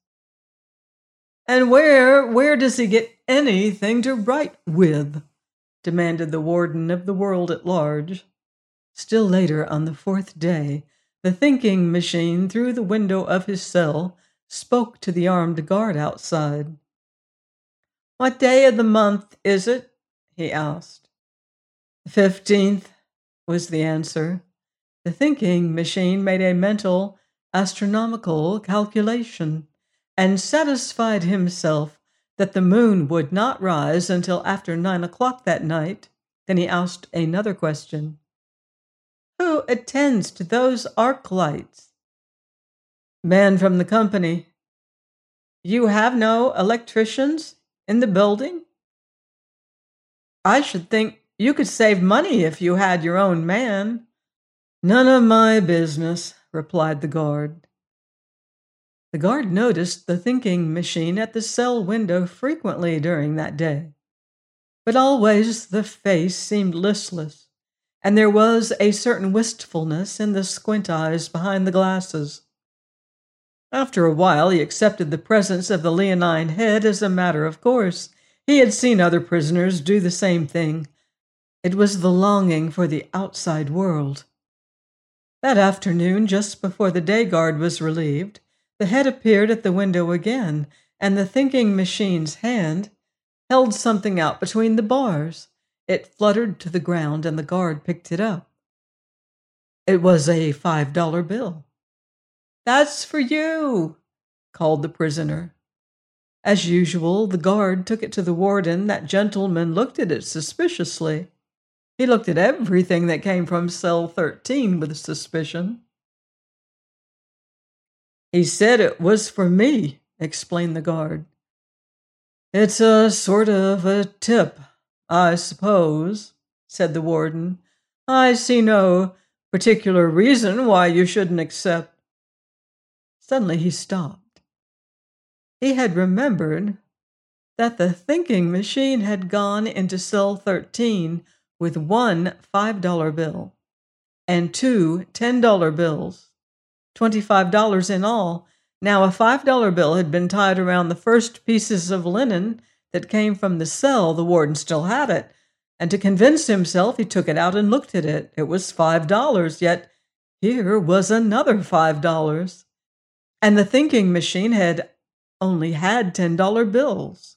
And where, where does he get anything to write with? Demanded the warden of the world at large. Still later, on the fourth day, the thinking machine, through the window of his cell, spoke to the armed guard outside. What day of the month is it? He asked. The fifteenth, was the answer. The thinking machine made a mental, astronomical calculation and satisfied himself that the moon would not rise until after nine o'clock that night. Then he asked another question. Who Who attends to those arc lights? Man from the company. You have no electricians in the building? I should think you could save money if you had your own man. None of my business, replied the guard. The guard noticed the thinking machine at the cell window frequently during that day. But always the face seemed listless, and there was a certain wistfulness in the squint eyes behind the glasses. After a while, he accepted the presence of the leonine head as a matter of course. He had seen other prisoners do the same thing. It was the longing for the outside world. That afternoon, just before the day guard was relieved, the head appeared at the window again, and the thinking machine's hand held something out between the bars. It fluttered to the ground, and the guard picked it up. It was a five dollar bill. That's for you, called the prisoner. As usual, the guard took it to the warden. That gentleman looked at it suspiciously. He looked at everything that came from cell thirteen with suspicion. He said it was for me, explained the guard. It's a sort of a tip, I suppose, said the warden. I see no particular reason why you shouldn't accept. Suddenly he stopped. He had remembered that the thinking machine had gone into cell thirteen with one five dollar bill and two ten dollar bills, twenty-five dollars in all. Now a five dollar bill had been tied around the first pieces of linen that came from the cell. The warden still had it, and to convince himself, he took it out and looked at it. It was five dollars, yet here was another five dollars. And the thinking machine had only had ten dollar bills.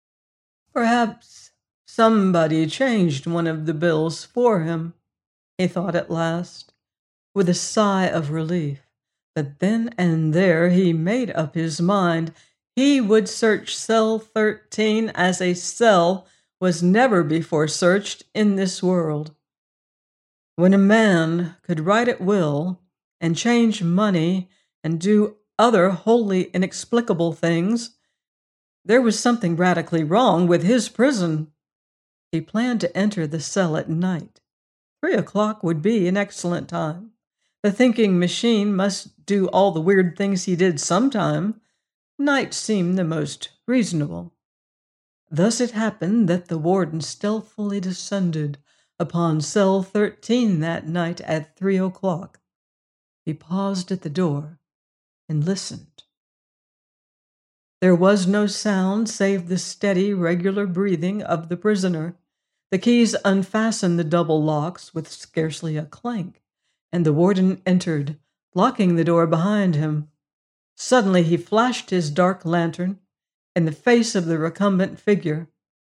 Perhaps somebody changed one of the bills for him, he thought at last, with a sigh of relief. But then and there he made up his mind. He would search cell thirteen as a cell was never before searched in this world. When a man could write at will and change money and do other wholly inexplicable things, there was something radically wrong with his prison. He planned to enter the cell at night. Three o'clock would be an excellent time. The thinking machine must do all the weird things he did sometime. Night seemed the most reasonable. Thus it happened that the warden stealthily descended upon cell thirteen that night at three o'clock. He paused at the door and listened. There was no sound save the steady, regular breathing of the prisoner. The keys unfastened the double locks with scarcely a clank, and the warden entered, locking the door behind him. Suddenly he flashed his dark lantern in the face of the recumbent figure.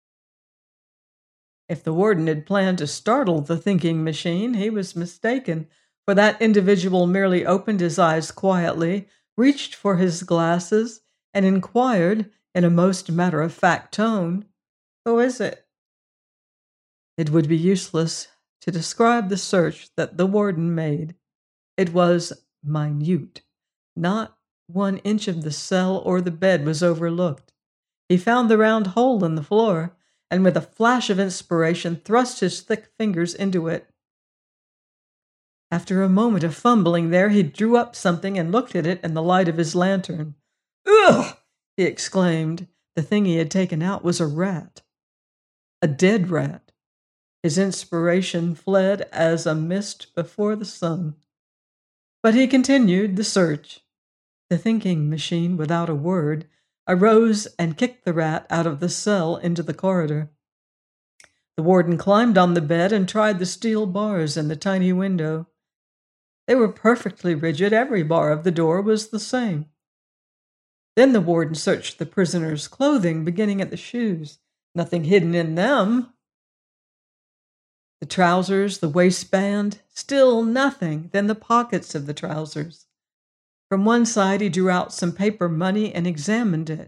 If the warden had planned to startle the thinking machine, he was mistaken, for that individual merely opened his eyes quietly, reached for his glasses, and inquired in a most matter-of-fact tone, "Who is it?" It would be useless to describe the search that the warden made. It was minute. Not one inch of the cell or the bed was overlooked. He found the round hole in the floor, and with a flash of inspiration thrust his thick fingers into it. After a moment of fumbling there, he drew up something and looked at it in the light of his lantern. "Ugh!" he exclaimed. The thing he had taken out was a rat. A dead rat. His inspiration fled as a mist before the sun. But he continued the search. The thinking machine, without a word, arose and kicked the rat out of the cell into the corridor. The warden climbed on the bed and tried the steel bars in the tiny window. They were perfectly rigid. Every bar of the door was the same. Then the warden searched the prisoner's clothing, beginning at the shoes. Nothing hidden in them. The trousers, the waistband, still nothing. Then the pockets of the trousers. From one side he drew out some paper money and examined it.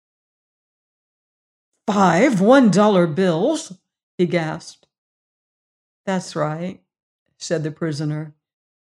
Five one-dollar bills, he gasped. That's right, said the prisoner.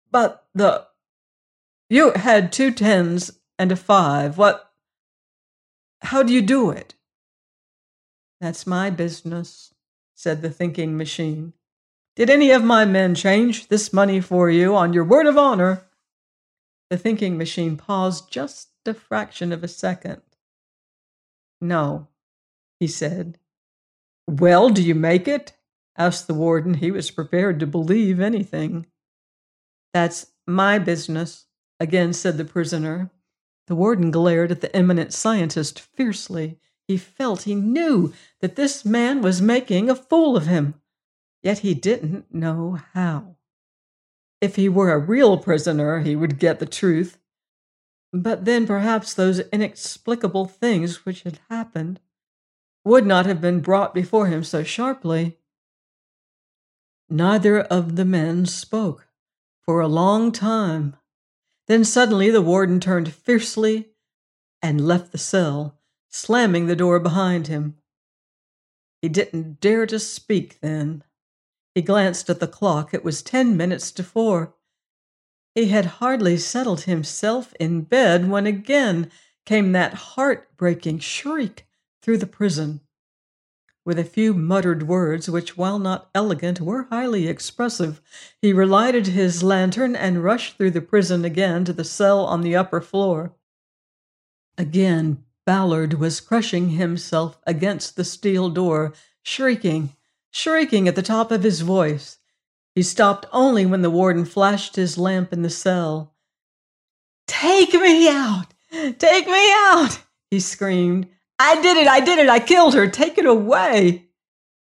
But the... You had two tens and a five. What... How do you do it? That's my business, said the thinking machine. Did any of my men change this money for you on your word of honor? The thinking machine paused just a fraction of a second. No, he said. Well, do you make it? Asked the warden. He was prepared to believe anything. That's my business, again said the prisoner. The warden glared at the eminent scientist fiercely. He felt, he knew that this man was making a fool of him, yet he didn't know how. If he were a real prisoner, he would get the truth. But then perhaps those inexplicable things which had happened would not have been brought before him so sharply. Neither of the men spoke for a long time. Then suddenly the warden turned fiercely and left the cell, slamming the door behind him. He didn't dare to speak then. He glanced at the clock. It was ten minutes to four. He had hardly settled himself in bed when again came that heart-breaking shriek through the prison. With a few muttered words, which, while not elegant, were highly expressive, he relighted his lantern and rushed through the prison again to the cell on the upper floor. Again, Ballard was crushing himself against the steel door, shrieking, shrieking at the top of his voice. He stopped only when the warden flashed his lamp in the cell. "Take me out! Take me out!" he screamed. "I did it! I did it! I killed her! Take it away!"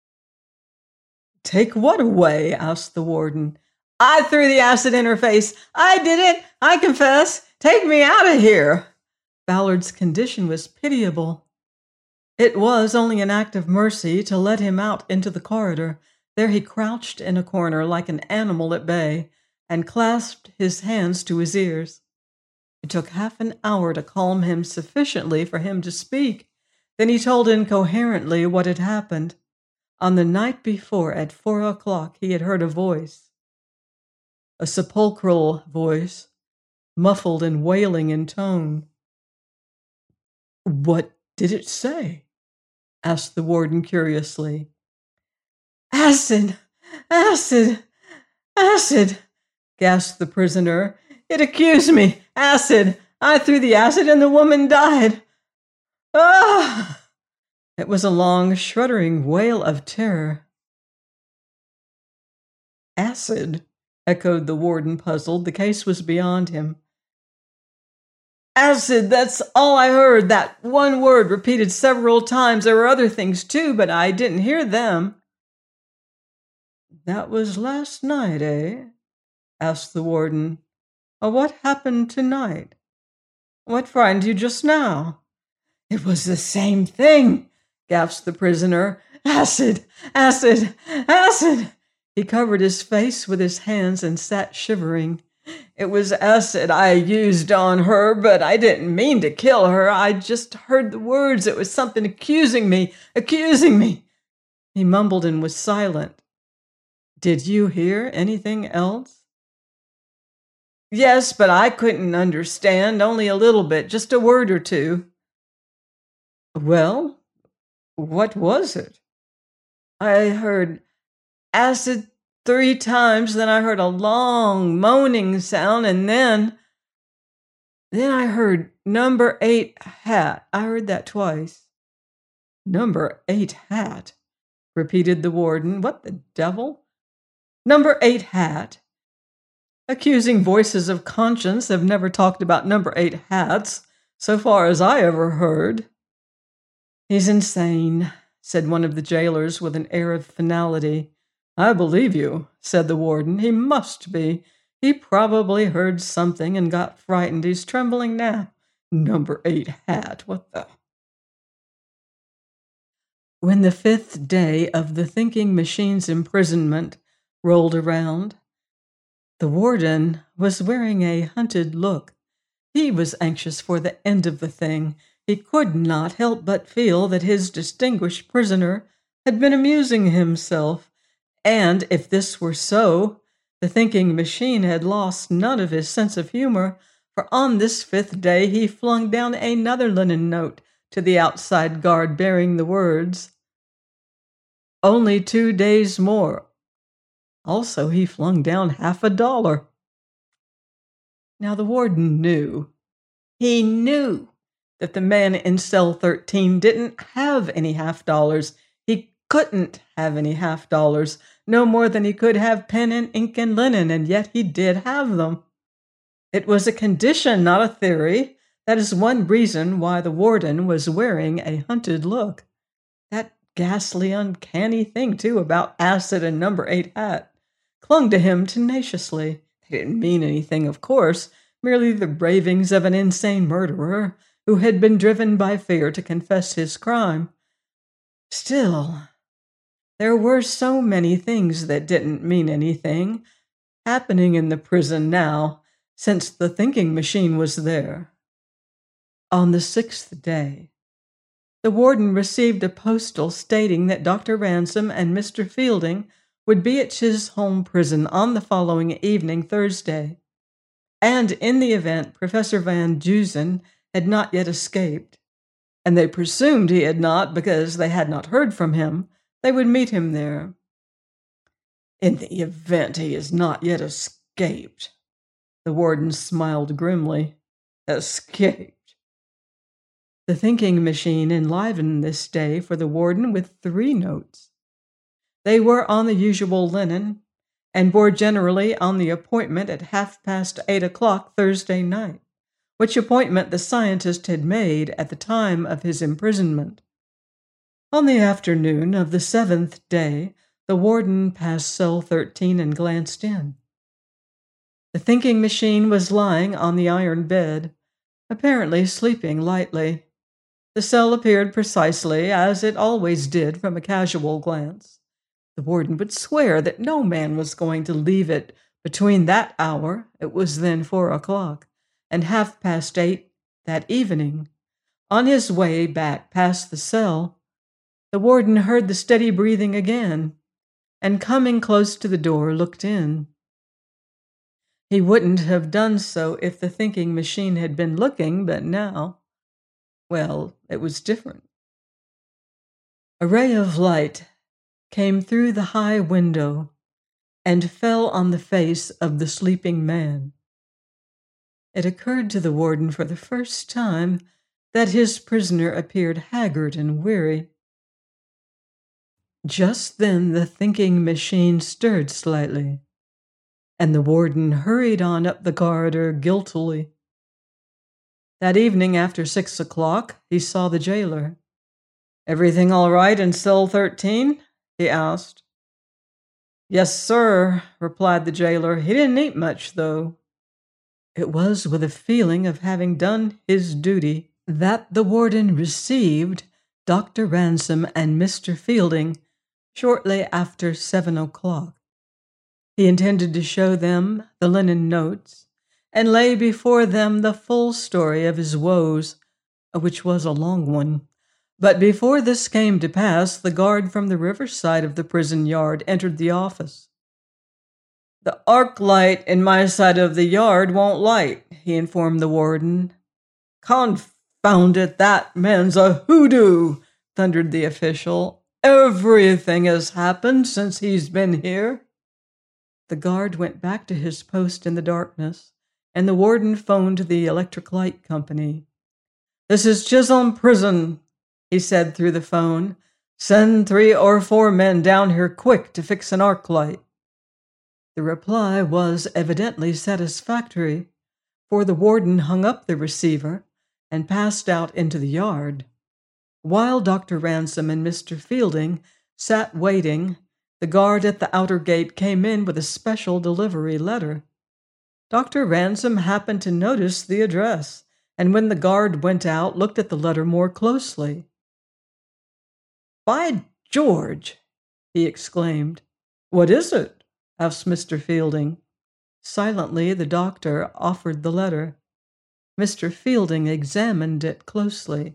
"Take what away?" asked the warden. "I threw the acid in her face! I did it! I confess! Take me out of here!" Ballard's condition was pitiable. It was only an act of mercy to let him out into the corridor. There he crouched in a corner like an animal at bay and clasped his hands to his ears. It took half an hour to calm him sufficiently for him to speak. Then he told incoherently what had happened. On the night before, at four o'clock, he had heard a voice. A sepulchral voice, muffled and wailing in tone. "What did it say?" asked the warden curiously. "Acid! Acid! Acid!" gasped the prisoner. "It accused me! Acid! I threw the acid and the woman died! Ah!" It was a long, shuddering wail of terror. "Acid?" echoed the warden, puzzled. The case was beyond him. "Acid, that's all I heard. That one word repeated several times. There were other things too, but I didn't hear them." "That was last night, eh?" asked the warden. "Oh, what happened tonight? What frightened you just now?" "It was the same thing," gasped the prisoner. "Acid! Acid! Acid!" He covered his face with his hands and sat shivering. "It was acid I used on her, but I didn't mean to kill her. I just heard the words. It was something accusing me, accusing me." He mumbled and was silent. "Did you hear anything else?" "Yes, but I couldn't understand, only a little bit, just a word or two." "Well, what was it?" "I heard acid three times, then I heard a long moaning sound, and then... Then I heard number eight hat. I heard that twice." "Number eight hat?" repeated the warden. "What the devil?" "Number eight hat. Accusing voices of conscience have never talked about number eight hats, so far as I ever heard." "He's insane," said one of the jailers with an air of finality. "I believe you," said the warden. "He must be. He probably heard something and got frightened. He's trembling now. Number eight hat. What the..." When the fifth day of the thinking machine's imprisonment rolled around, the warden was wearing a hunted look. He was anxious for the end of the thing. He could not help but feel that his distinguished prisoner had been amusing himself, and if this were so, The thinking machine had lost none of his sense of humor, for on this fifth day he flung down another linen note to the outside guard bearing the words, "Only two days more." Also, he flung down half a dollar. Now the warden knew. He knew that the man in cell thirteen didn't have any half dollars. He couldn't have any half dollars, no more than he could have pen and ink and linen, and yet he did have them. It was a condition, not a theory. That is one reason why the warden was wearing a hunted look. That ghastly, uncanny thing, too, about acid and number eight hat, clung to him tenaciously. They didn't mean anything, of course, merely the ravings of an insane murderer who had been driven by fear to confess his crime. Still, there were so many things that didn't mean anything happening in the prison now, since the thinking machine was there. On the sixth day, the warden received a postal stating that Doctor Ransom and Mister Fielding would be at his home prison on the following evening, Thursday, and in the event Professor Van Dusen had not yet escaped, and they presumed he had not because they had not heard from him, they would meet him there. In the event he has not yet escaped, the warden smiled grimly. Escaped. The thinking machine enlivened this day for the warden with three notes. They were on the usual linen, and bore generally on the appointment at half past eight o'clock Thursday night, which appointment the scientist had made at the time of his imprisonment. On the afternoon of the seventh day, the warden passed cell thirteen and glanced in. The thinking machine was lying on the iron bed, apparently sleeping lightly. The cell appeared precisely as it always did from a casual glance. The warden would swear that no man was going to leave it between that hour, it was then four o'clock, and half past eight that evening. On his way back past the cell, the warden heard the steady breathing again, and coming close to the door, looked in. He wouldn't have done so if the thinking machine had been looking, but now, well, it was different. A ray of light came through the high window and fell on the face of the sleeping man. It occurred to the warden for the first time that his prisoner appeared haggard and weary. Just then the thinking machine stirred slightly, and the warden hurried on up the corridor guiltily. That evening after six o'clock, he saw the jailer. "Everything all right in cell thirteen?" he asked. "Yes, sir," replied the jailer. "He didn't eat much, though." It was with a feeling of having done his duty that the warden received Doctor Ransom and Mister Fielding shortly after seven o'clock. He intended to show them the linen notes and lay before them the full story of his woes, which was a long one. But before this came to pass, the guard from the riverside of the prison yard entered the office. "The arc light in my side of the yard won't light," he informed the warden. "Confound it, that man's a hoodoo," thundered the official. "Everything has happened since he's been here." The guard went back to his post in the darkness, and the warden phoned the electric light company. "This is Chisholm Prison," he said through the phone. "Send three or four men down here quick to fix an arc light." The reply was evidently satisfactory, for the warden hung up the receiver and passed out into the yard. While Doctor Ransom and Mister Fielding sat waiting, the guard at the outer gate came in with a special delivery letter. Doctor Ransom happened to notice the address, and when the guard went out, looked at the letter more closely. "By George!" he exclaimed. "What is it?" asked Mister Fielding. Silently, the doctor offered the letter. Mister Fielding examined it closely.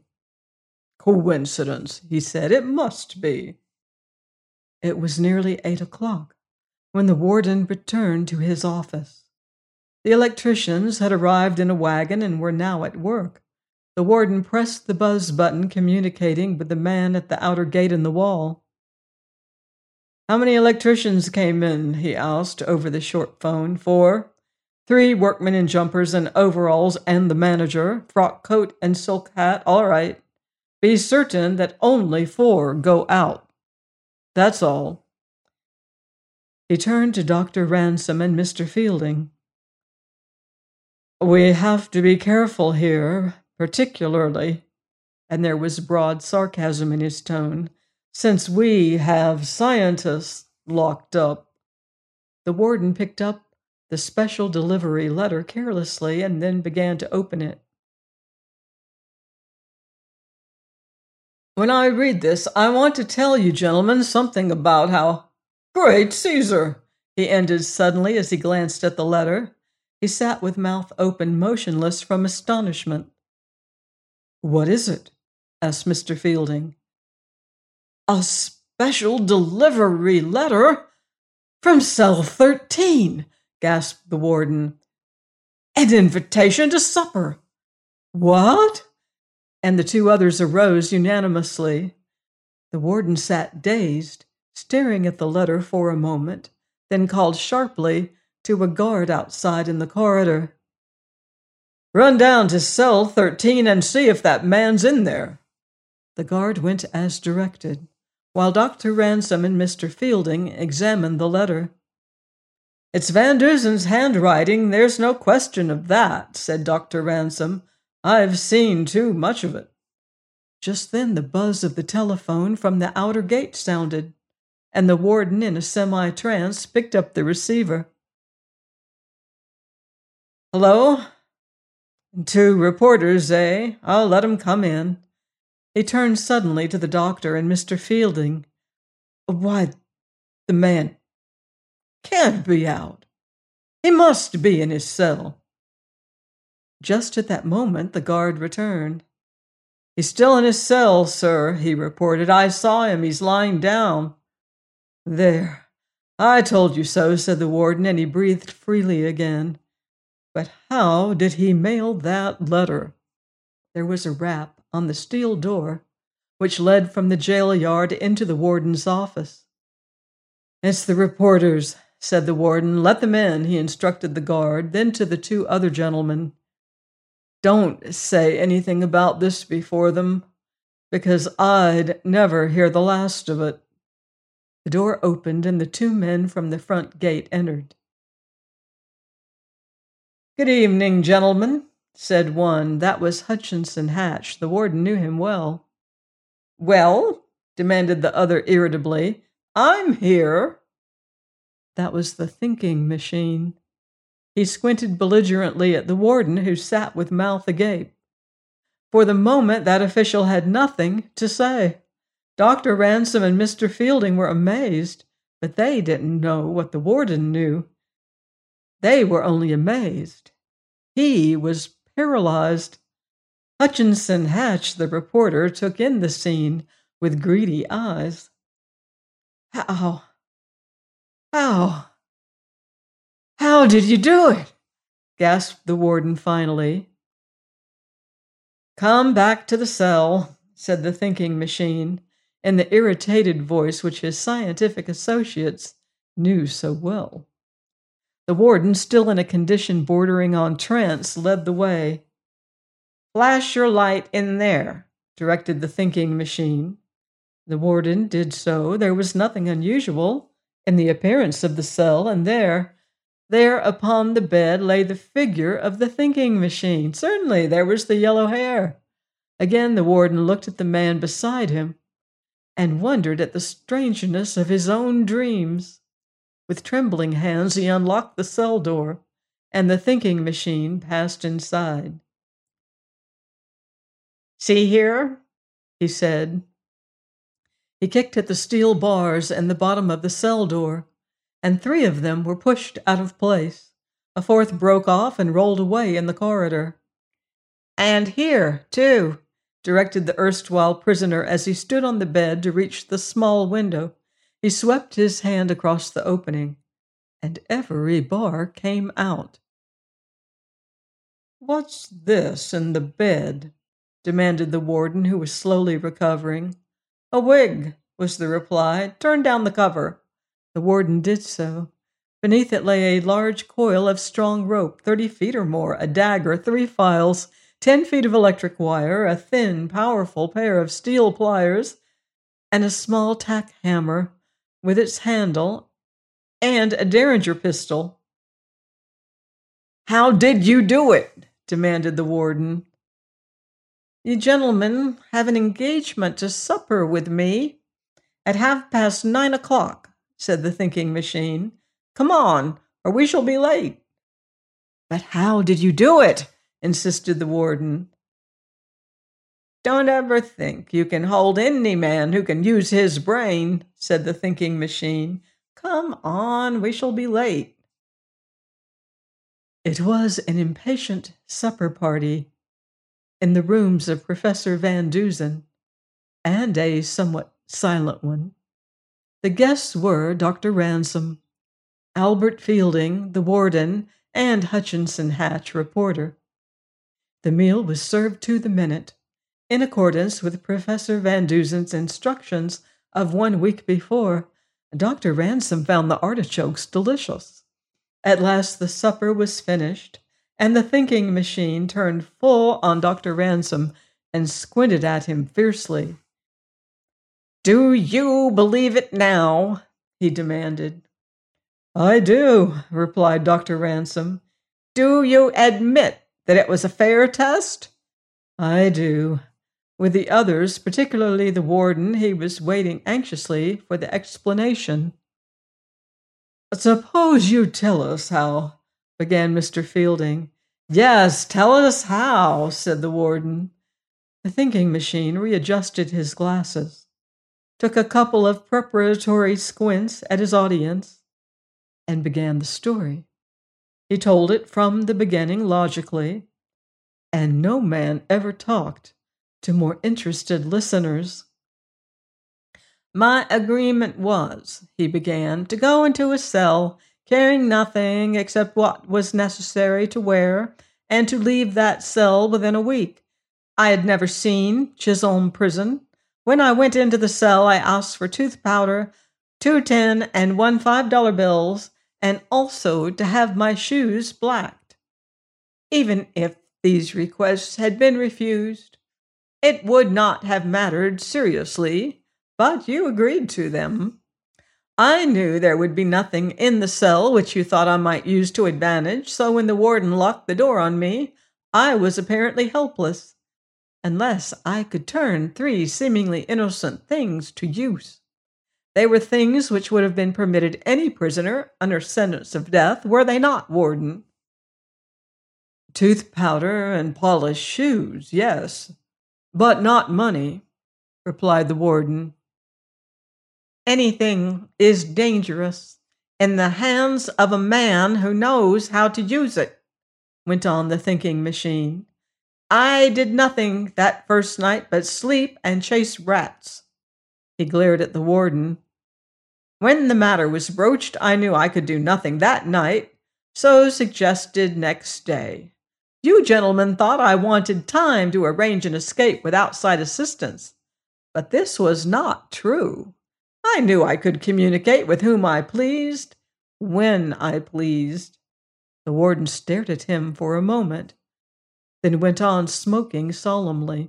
"Coincidence," he said. "It must be." It was nearly eight o'clock. when the warden returned to his office. The electricians had arrived in a wagon and were now at work. The warden pressed the buzz button communicating with the man at the outer gate in the wall. "How many electricians came in?" he asked over the short phone. "Four. Three workmen in jumpers and overalls and the manager, frock coat and silk hat. All right. Be certain that only four go out. That's all." He turned to Doctor Ransom and Mister Fielding. "We have to be careful here, particularly," and there was broad sarcasm in his tone, "since we have scientists locked up." The warden picked up the special delivery letter carelessly and then began to open it. "When I read this, I want to tell you gentlemen something about how— Great Caesar!" he ended suddenly as he glanced at the letter. He sat with mouth open, motionless from astonishment. "What is it?" asked Mister Fielding. "A special delivery letter from cell thirteen!" gasped the warden. "An invitation to supper!" "What?" And the two others arose unanimously. The warden sat dazed, staring at the letter for a moment, then called sharply to a guard outside in the corridor. "Run down to cell thirteen and see if that man's in there." The guard went as directed, while Doctor Ransom and Mister Fielding examined the letter. "It's Van Duzen's handwriting, there's no question of that," said Doctor Ransom. "I've seen too much of it." Just then the buzz of the telephone from the outer gate sounded, and the warden, in a semi-trance, picked up the receiver. "Hello? Two reporters, eh? I'll let 'em come in." He turned suddenly to the doctor and Mister Fielding. "Why, the man can't be out. He must be in his cell." Just at that moment, the guard returned. "He's still in his cell, sir," he reported. "I saw him. He's lying down." "There. I told you so," said the warden, and he breathed freely again. "But how did he mail that letter?" There was a rap on the steel door, which led from the jail yard into the warden's office. "It's the reporters," said the warden. "Let them in," he instructed the guard. Then to the two other gentlemen, "Don't say anything about this before them, because I'd never hear the last of it." The door opened and the two men from the front gate entered. "Good evening, gentlemen," said one. That was Hutchinson Hatch. The warden knew him well. "Well?" demanded the other irritably. "I'm here." That was the thinking machine. He squinted belligerently at the warden, who sat with mouth agape. For the moment, that official had nothing to say. Doctor Ransom and Mister Fielding were amazed, but they didn't know what the warden knew. They were only amazed. He was paralyzed. Hutchinson Hatch, the reporter, took in the scene with greedy eyes. How? How? How did you do it?" gasped the warden finally. "Come back to the cell," said the thinking machine, in the irritated voice which his scientific associates knew so well. The warden, still in a condition bordering on trance, led the way. "Flash your light in there," directed the thinking machine. The warden did so. There was nothing unusual in the appearance of the cell, and there, there upon the bed lay the figure of the thinking machine. Certainly, there was the yellow hair. Again the warden looked at the man beside him and wondered at the strangeness of his own dreams. With trembling hands, he unlocked the cell door, and the thinking machine passed inside. "See here," he said. He kicked at the steel bars and the bottom of the cell door, and three of them were pushed out of place. A fourth broke off and rolled away in the corridor. "And here, too," directed the erstwhile prisoner as he stood on the bed to reach the small window. He swept his hand across the opening. and every bar came out. "What's this in the bed?" demanded the warden, who was slowly recovering. "A wig," was the reply. "Turn down the cover." The warden did so. Beneath it lay a large coil of strong rope, thirty feet or more, a dagger, three files, ten feet of electric wire, a thin, powerful pair of steel pliers, and a small tack hammer with its handle, and a derringer pistol. "How did you do it?" demanded the warden. "You gentlemen have an engagement to supper with me at half past nine o'clock," said the thinking machine. "Come on, or we shall be late." "But how did you do it?" insisted the warden. "Don't ever think you can hold any man who can use his brain," said the thinking machine. "Come on, we shall be late." It was an impatient supper party in the rooms of Professor Van Dusen, and a somewhat silent one. The guests were Doctor Ransom, Albert Fielding, the warden, and Hutchinson Hatch, reporter. The meal was served to the minute, in accordance with Professor Van Dusen's instructions of one week before. Doctor Ransom found the artichokes delicious. At last the supper was finished, and the thinking machine turned full on Doctor Ransom and squinted at him fiercely. "Do you believe it now?" he demanded. "I do," replied Doctor Ransom. "Do you admit that it was a fair test?" "I do." With the others, particularly the warden, he was waiting anxiously for the explanation. "Suppose you tell us how," began Mister Fielding. "Yes, tell us how," said the warden. The thinking machine readjusted his glasses, took a couple of preparatory squints at his audience, and began the story. He told it from the beginning logically, and no man ever talked to more interested listeners. "My agreement was," he began, "to go into a cell, carrying nothing except what was necessary to wear, and to leave that cell within a week. I had never seen Chisholm Prison. When I went into the cell, I asked for tooth powder, two ten and one five dollar bills, and also to have my shoes blacked. Even if these requests had been refused, it would not have mattered seriously, but you agreed to them. I knew there would be nothing in the cell which you thought I might use to advantage, so when the warden locked the door on me, I was apparently helpless, unless I could turn three seemingly innocent things to use. They were things which would have been permitted any prisoner under sentence of death, were they not, warden?" "Tooth powder and polished shoes, yes, but not money," replied the warden. "Anything is dangerous in the hands of a man who knows how to use it," went on the thinking machine. "I did nothing that first night but sleep and chase rats." He glared at the warden. "When the matter was broached, I knew I could do nothing that night, so suggested next day. You gentlemen thought I wanted time to arrange an escape with outside assistance, but this was not true. I knew I could communicate with whom I pleased, when I pleased." The warden stared at him for a moment, then went on smoking solemnly.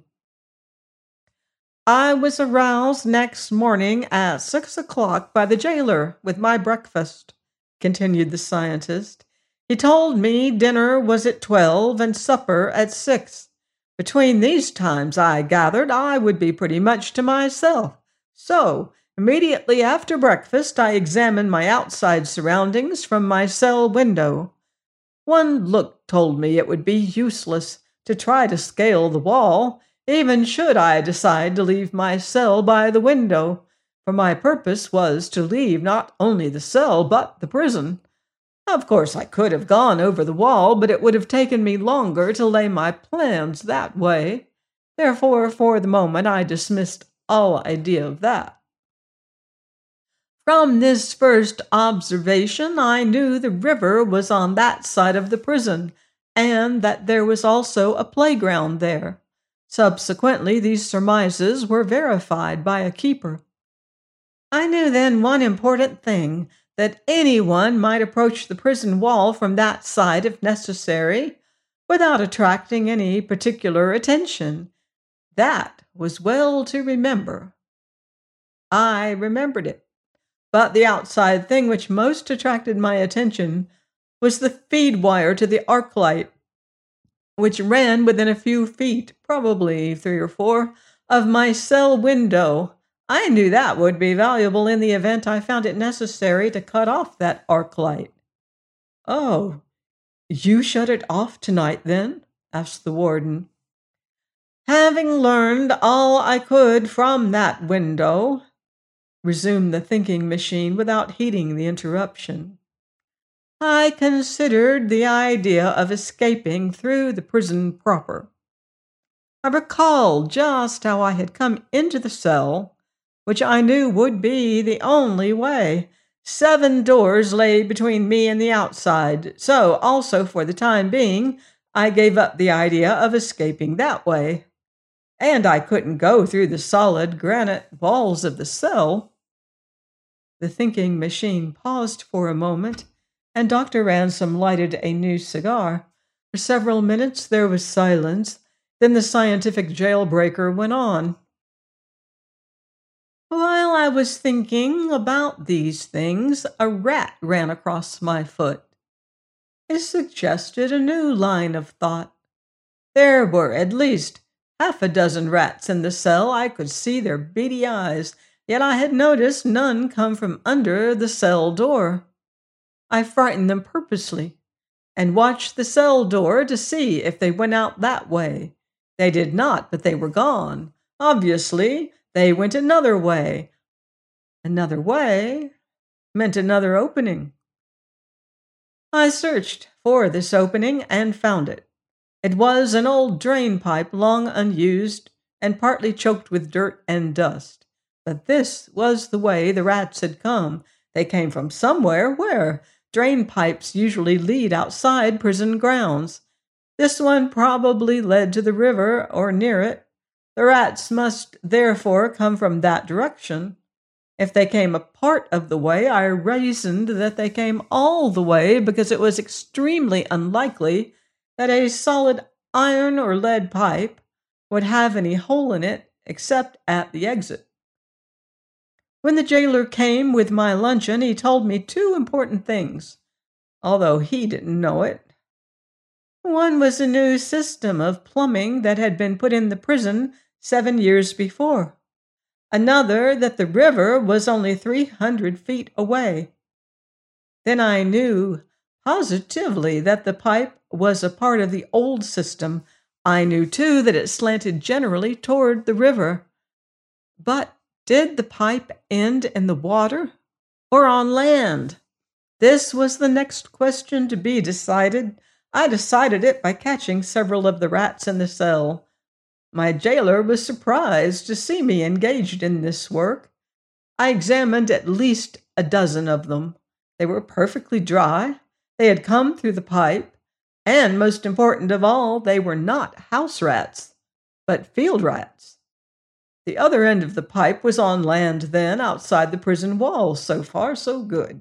"I was aroused next morning at six o'clock by the jailer with my breakfast," continued the scientist. "He told me dinner was at twelve and supper at six. Between these times, I gathered, I would be pretty much to myself. So, immediately after breakfast, I examined my outside surroundings from my cell window. One look told me it would be useless to try to scale the wall, even should I decide to leave my cell by the window, for my purpose was to leave not only the cell but the prison. Of course, I could have gone over the wall, but it would have taken me longer to lay my plans that way. Therefore, for the moment, I dismissed all idea of that. From this first observation, I knew the river was on that side of the prison, and that there was also a playground there. Subsequently, these surmises were verified by a keeper. I knew then one important thing, that anyone might approach the prison wall from that side if necessary, without attracting any particular attention. That was well to remember. I remembered it. But the outside thing which most attracted my attention was the feed wire to the arc light, which ran within a few feet, probably three or four, of my cell window. I knew that would be valuable in the event I found it necessary to cut off that arc light. "Oh, you shut it off tonight, then?" asked the warden. "Having learned all I could from that window," resumed the thinking machine without heeding the interruption, "I considered the idea of escaping through the prison proper. I recalled just how I had come into the cell, which I knew would be the only way. Seven doors lay between me and the outside, so also for the time being I gave up the idea of escaping that way. And I couldn't go through the solid granite walls of the cell." The thinking machine paused for a moment, and Doctor Ransom lighted a new cigar. For several minutes there was silence. Then the scientific jailbreaker went on. "While I was thinking about these things, a rat ran across my foot. It suggested a new line of thought. There were at least half a dozen rats in the cell. I could see their beady eyes, yet I had noticed none come from under the cell door. I frightened them purposely, and watched the cell door to see if they went out that way. They did not, but they were gone. Obviously, they went another way. Another way meant another opening. I searched for this opening and found it. It was an old drain pipe, long unused and partly choked with dirt and dust. But this was the way the rats had come. They came from somewhere. Where? Drain pipes usually lead outside prison grounds. This one probably led to the river or near it. The rats must therefore come from that direction. If they came a part of the way, I reasoned that they came all the way because it was extremely unlikely that a solid iron or lead pipe would have any hole in it except at the exit. When the jailer came with my luncheon, he told me two important things, although he didn't know it. One was a new system of plumbing that had been put in the prison seven years before. Another, that the river was only three hundred feet away. Then I knew positively that the pipe was a part of the old system. I knew, too, that it slanted generally toward the river. But did the pipe end in the water or on land? This was the next question to be decided. I decided it by catching several of the rats in the cell. My jailer was surprised to see me engaged in this work. I examined at least a dozen of them. They were perfectly dry. They had come through the pipe. And, most important of all, they were not house rats, but field rats. The other end of the pipe was on land then, outside the prison walls. So far, so good.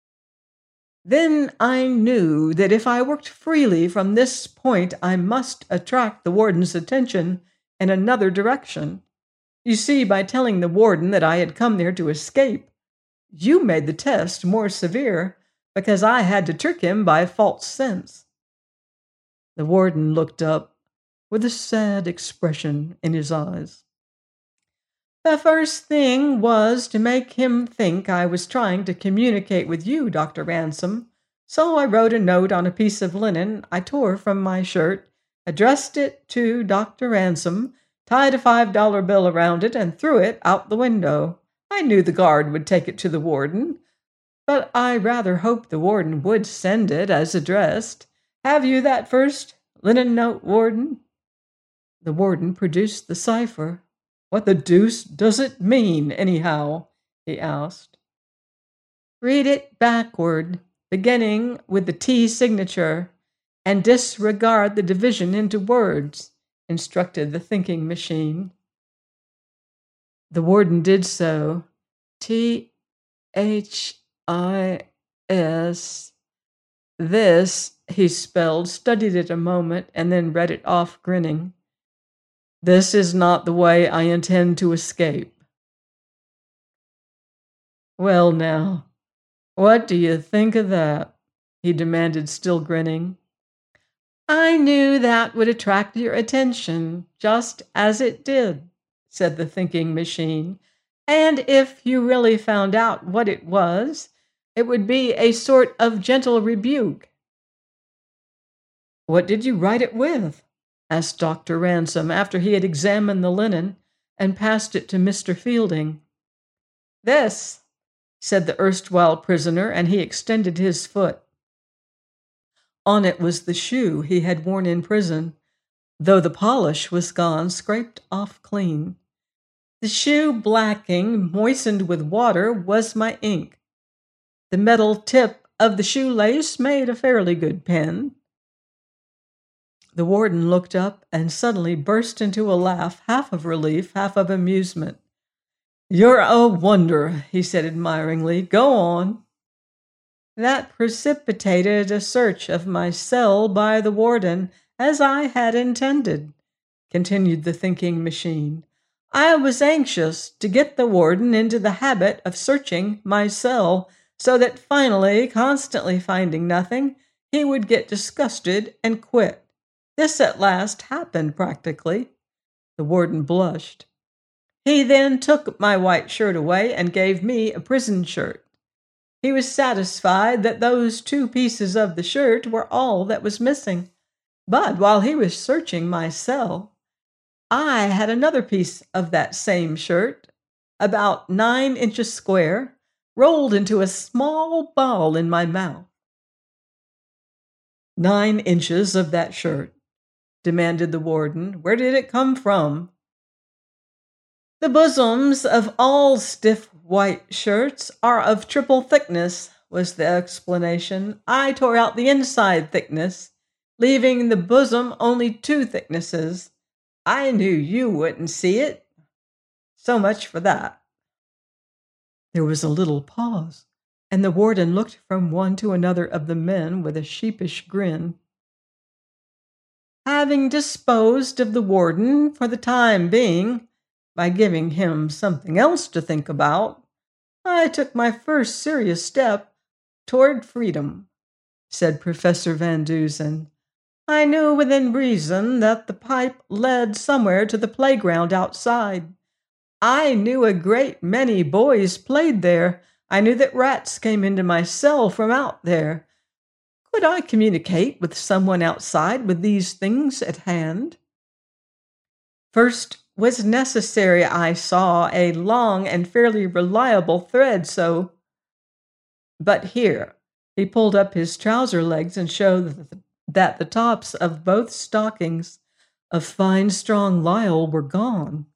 Then I knew that if I worked freely from this point, I must attract the warden's attention in another direction. You see, by telling the warden that I had come there to escape, you made the test more severe, because I had to trick him by false sense. The warden looked up with a sad expression in his eyes. The first thing was to make him think I was trying to communicate with you, Doctor Ransom. So I wrote a note on a piece of linen I tore from my shirt, addressed it to Doctor Ransom, tied a five-dollar bill around it, and threw it out the window. I knew the guard would take it to the warden, but I rather hoped the warden would send it as addressed. Have you that first linen note, warden? The warden produced the cipher. What the deuce does it mean, anyhow? He asked. Read it backward, beginning with the T signature, and disregard the division into words, instructed the thinking machine. The warden did so. T H I S. This, he spelled, studied it a moment, and then read it off, grinning. This is not the way I intend to escape. Well, now, what do you think of that? He demanded, still grinning. I knew that would attract your attention, just as it did, said the thinking machine. And if you really found out what it was, it would be a sort of gentle rebuke. What did you write it with? Asked Doctor Ransom after he had examined the linen and passed it to Mister Fielding. This, said the erstwhile prisoner, and he extended his foot. On it was the shoe he had worn in prison, though the polish was gone, scraped off clean. The shoe blacking, moistened with water, was my ink. The metal tip of the shoelace made a fairly good pen. The warden looked up and suddenly burst into a laugh, half of relief, half of amusement. You're a wonder, he said admiringly. Go on. That precipitated a search of my cell by the warden, as I had intended, continued the thinking machine. I was anxious to get the warden into the habit of searching my cell, so that finally, constantly finding nothing, he would get disgusted and quit. This at last happened practically. The warden blushed. He then took my white shirt away and gave me a prison shirt. He was satisfied that those two pieces of the shirt were all that was missing. But while he was searching my cell, I had another piece of that same shirt, about nine inches square, rolled into a small ball in my mouth. Nine inches of that shirt, demanded the warden. Where did it come from? The bosoms of all stiff white shirts are of triple thickness, was the explanation. I tore out the inside thickness, leaving the bosom only two thicknesses. I knew you wouldn't see it. So much for that. There was a little pause, and the warden looked from one to another of the men with a sheepish grin. Having disposed of the warden for the time being, by giving him something else to think about, I took my first serious step toward freedom, said Professor Van Dusen. I knew within reason that the pipe led somewhere to the playground outside. I knew a great many boys played there. I knew that rats came into my cell from out there. Could I communicate with someone outside with these things at hand? First was necessary, I saw, a long and fairly reliable thread, so... But here, he pulled up his trouser legs and showed that the tops of both stockings of fine, strong lisle were gone.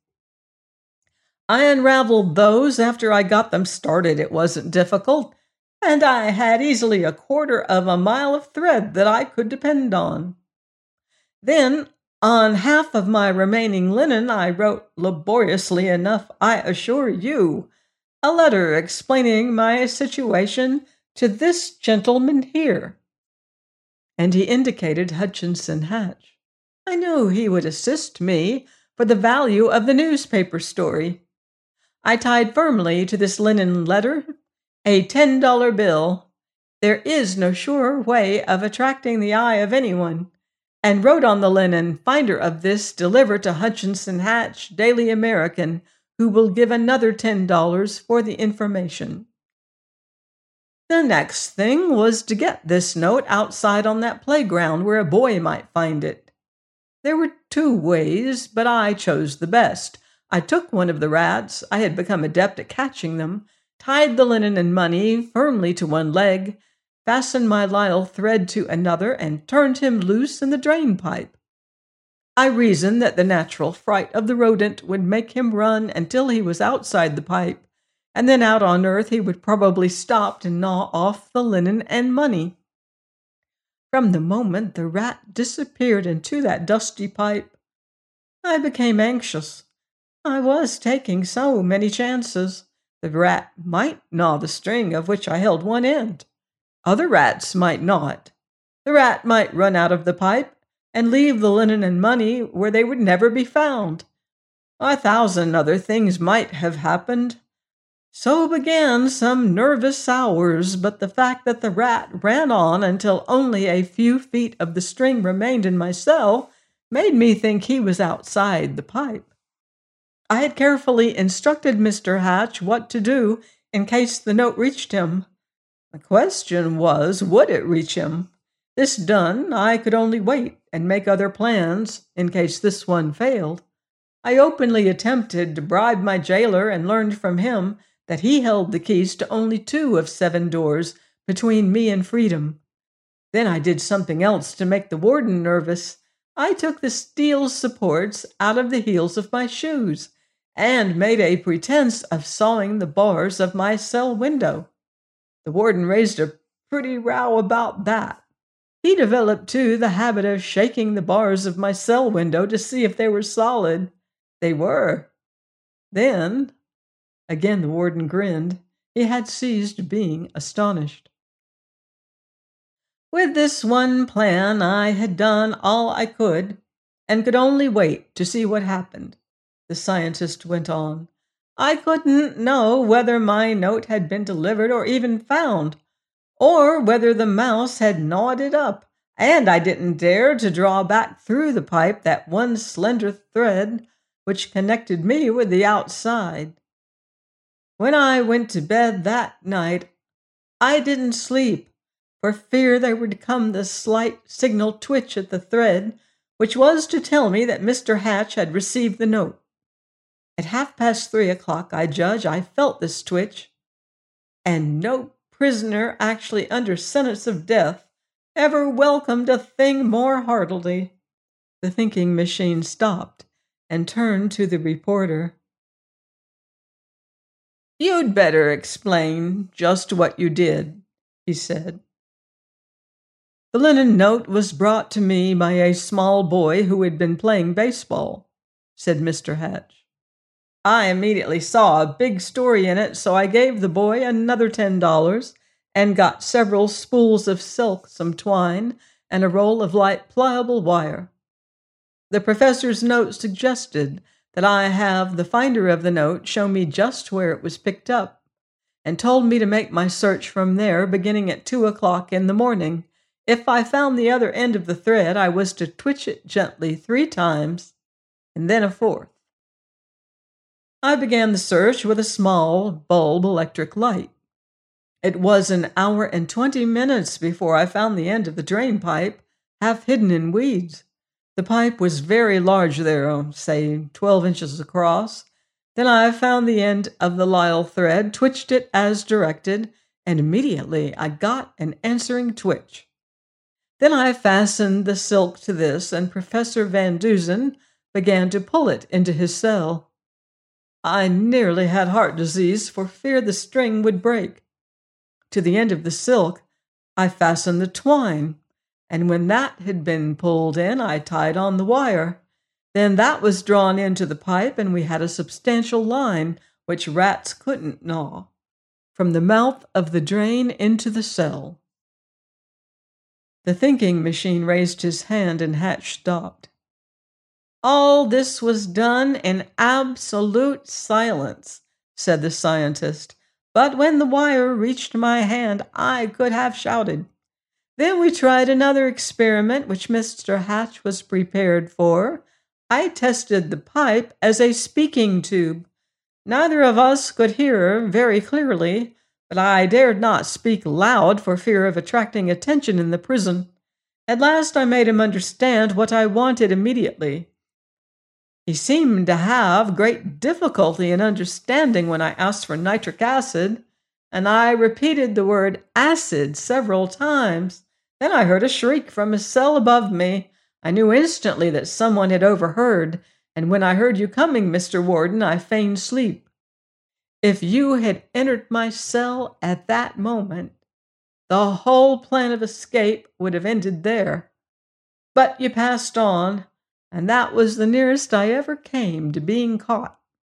I unraveled those after I got them started. It wasn't difficult, and I had easily a quarter of a mile of thread that I could depend on. Then, on half of my remaining linen, I wrote laboriously enough, I assure you, a letter explaining my situation to this gentleman here. And he indicated Hutchinson Hatch. I knew he would assist me for the value of the newspaper story. I tied firmly to this linen letter a ten-dollar bill. There is no surer way of attracting the eye of anyone, and wrote on the linen, "Finder of this, deliver to Hutchinson Hatch, Daily American, who will give another ten dollars for the information." The next thing was to get this note outside on that playground where a boy might find it. There were two ways, but I chose the best. I took one of the rats, I had become adept at catching them, tied the linen and money firmly to one leg, fastened my lisle thread to another, and turned him loose in the drain pipe. I reasoned that the natural fright of the rodent would make him run until he was outside the pipe, and then out on earth he would probably stop to gnaw off the linen and money. From the moment the rat disappeared into that dusty pipe, I became anxious. I was taking so many chances. The rat might gnaw the string of which I held one end. Other rats might not. The rat might run out of the pipe and leave the linen and money where they would never be found. A thousand other things might have happened. So began some nervous hours, but the fact that the rat ran on until only a few feet of the string remained in my cell made me think he was outside the pipe. I had carefully instructed Mister Hatch what to do in case the note reached him. The question was, would it reach him? This done, I could only wait and make other plans in case this one failed. I openly attempted to bribe my jailer and learned from him that he held the keys to only two of seven doors between me and freedom. Then I did something else to make the warden nervous. I took the steel supports out of the heels of my shoes and made a pretense of sawing the bars of my cell window. The warden raised a pretty row about that. He developed, too, the habit of shaking the bars of my cell window to see if they were solid. They were. Then, again the warden grinned. He had ceased being astonished. With this one plan, I had done all I could, and could only wait to see what happened. The scientist went on. I couldn't know whether my note had been delivered or even found, or whether the mouse had gnawed it up, and I didn't dare to draw back through the pipe that one slender thread which connected me with the outside. When I went to bed that night, I didn't sleep, for fear there would come the slight signal twitch at the thread, which was to tell me that Mister Hatch had received the note. At half past three o'clock, I judge, I felt this twitch, and no prisoner actually under sentence of death ever welcomed a thing more heartily. The thinking machine stopped and turned to the reporter. You'd better explain just what you did, he said. The linen note was brought to me by a small boy who had been playing baseball, said Mister Hatch. I immediately saw a big story in it, so I gave the boy another ten dollars and got several spools of silk, some twine, and a roll of light pliable wire. The professor's note suggested that I have the finder of the note show me just where it was picked up, and told me to make my search from there beginning at two o'clock in the morning. If I found the other end of the thread, I was to twitch it gently three times, and then a fourth. I began the search with a small bulb electric light. It was an hour and twenty minutes before I found the end of the drain pipe, half hidden in weeds. The pipe was very large there, say twelve inches across. Then I found the end of the lisle thread, twitched it as directed, and immediately I got an answering twitch. Then I fastened the silk to this, and Professor Van Dusen began to pull it into his cell. I nearly had heart disease for fear the string would break. To the end of the silk, I fastened the twine, and when that had been pulled in, I tied on the wire. Then that was drawn into the pipe, and we had a substantial line which rats couldn't gnaw, from the mouth of the drain into the cell. The thinking machine raised his hand, and Hatch stopped. All this was done in absolute silence, said the scientist, but when the wire reached my hand, I could have shouted. Then we tried another experiment which Mister Hatch was prepared for. I tested the pipe as a speaking tube. Neither of us could hear very clearly, but I dared not speak loud for fear of attracting attention in the prison. At last I made him understand what I wanted immediately. He seemed to have great difficulty in understanding when I asked for nitric acid, and I repeated the word acid several times. Then I heard a shriek from a cell above me. I knew instantly that someone had overheard, and when I heard you coming, Mister Warden, I feigned sleep. If you had entered my cell at that moment, the whole plan of escape would have ended there. But you passed on, and that was the nearest I ever came to being caught.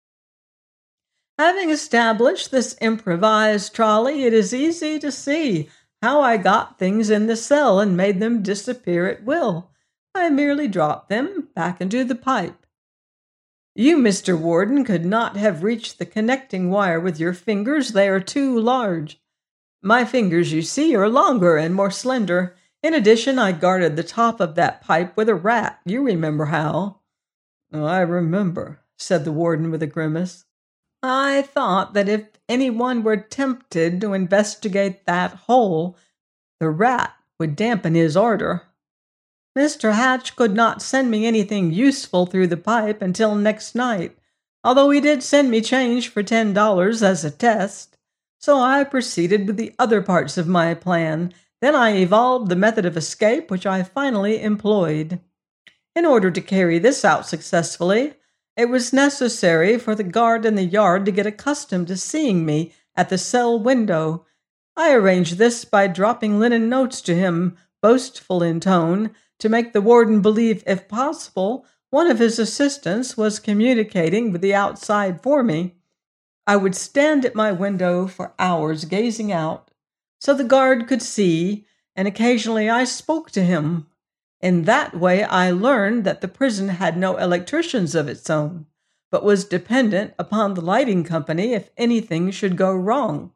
Having established this improvised trolley, it is easy to see how I got things in the cell and made them disappear at will. I merely dropped them back into the pipe. You, Mister Warden, could not have reached the connecting wire with your fingers. They are too large. My fingers, you see, are longer and more slender. In addition, I guarded the top of that pipe with a rat. You remember how. I remember, said the warden with a grimace. I thought that if anyone were tempted to investigate that hole, the rat would dampen his ardor. Mister Hatch could not send me anything useful through the pipe until next night, although he did send me change for ten dollars as a test. So I proceeded with the other parts of my plan. Then I evolved the method of escape, which I finally employed. In order to carry this out successfully, it was necessary for the guard in the yard to get accustomed to seeing me at the cell window. I arranged this by dropping linen notes to him, boastful in tone, to make the warden believe, if possible, one of his assistants was communicating with the outside for me. I would stand at my window for hours gazing out, so the guard could see, and occasionally I spoke to him. In that way, I learned that the prison had no electricians of its own, but was dependent upon the lighting company if anything should go wrong.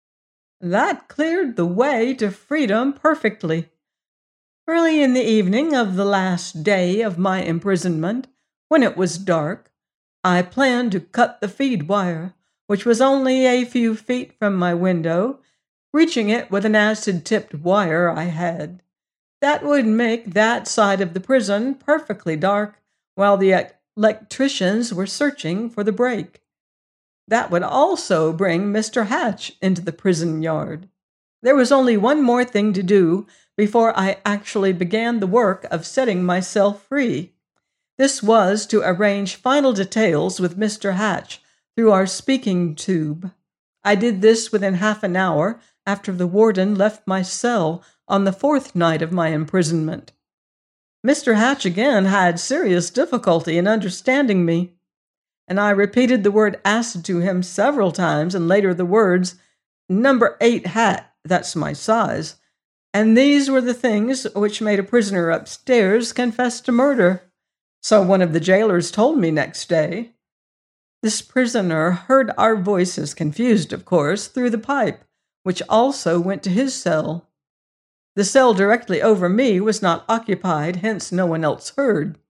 That cleared the way to freedom perfectly. Early in the evening of the last day of my imprisonment, when it was dark, I planned to cut the feed wire, which was only a few feet from my window, reaching it with an acid-tipped wire I had. That would make that side of the prison perfectly dark while the electricians were searching for the break. That would also bring Mister Hatch into the prison yard. There was only one more thing to do before I actually began the work of setting myself free. This was to arrange final details with Mister Hatch through our speaking tube. I did this within half an hour after the warden left my cell on the fourth night of my imprisonment. Mister Hatch again had serious difficulty in understanding me, and I repeated the word acid to him several times, and later the words, number eight hat, that's my size, and these were the things which made a prisoner upstairs confess to murder. So one of the jailers told me next day. This prisoner heard our voices, confused, of course, through the pipe, which also went to his cell. The cell directly over me was not occupied, hence no one else heard.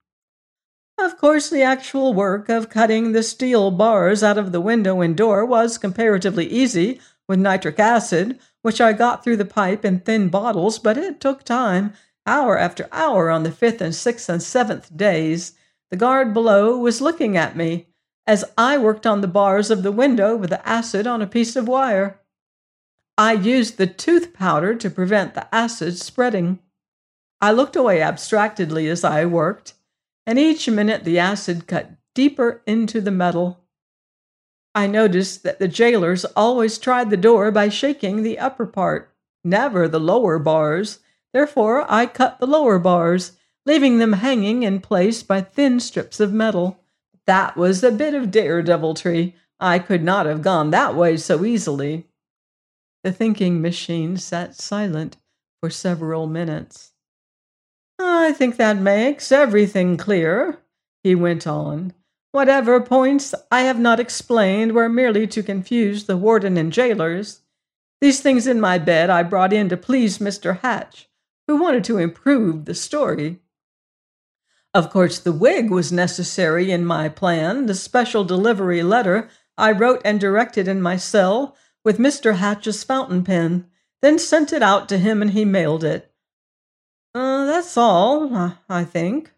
Of course, the actual work of cutting the steel bars out of the window and door was comparatively easy with nitric acid, which I got through the pipe in thin bottles, but it took time, hour after hour on the fifth and sixth and seventh days. The guard below was looking at me as I worked on the bars of the window with the acid on a piece of wire. I used the tooth powder to prevent the acid spreading. I looked away abstractedly as I worked, and each minute the acid cut deeper into the metal. I noticed that the jailers always tried the door by shaking the upper part, never the lower bars. Therefore, I cut the lower bars, leaving them hanging in place by thin strips of metal. That was a bit of daredeviltry. I could not have gone that way so easily. The thinking machine sat silent for several minutes. I think that makes everything clear, he went on. Whatever points I have not explained were merely to confuse the warden and jailers. These things in my bed I brought in to please Mister Hatch, who wanted to improve the story. Of course, the wig was necessary in my plan. The special delivery letter I wrote and directed in my cell with Mister Hatch's fountain pen, then sent it out to him and he mailed it. Uh, that's all, I think.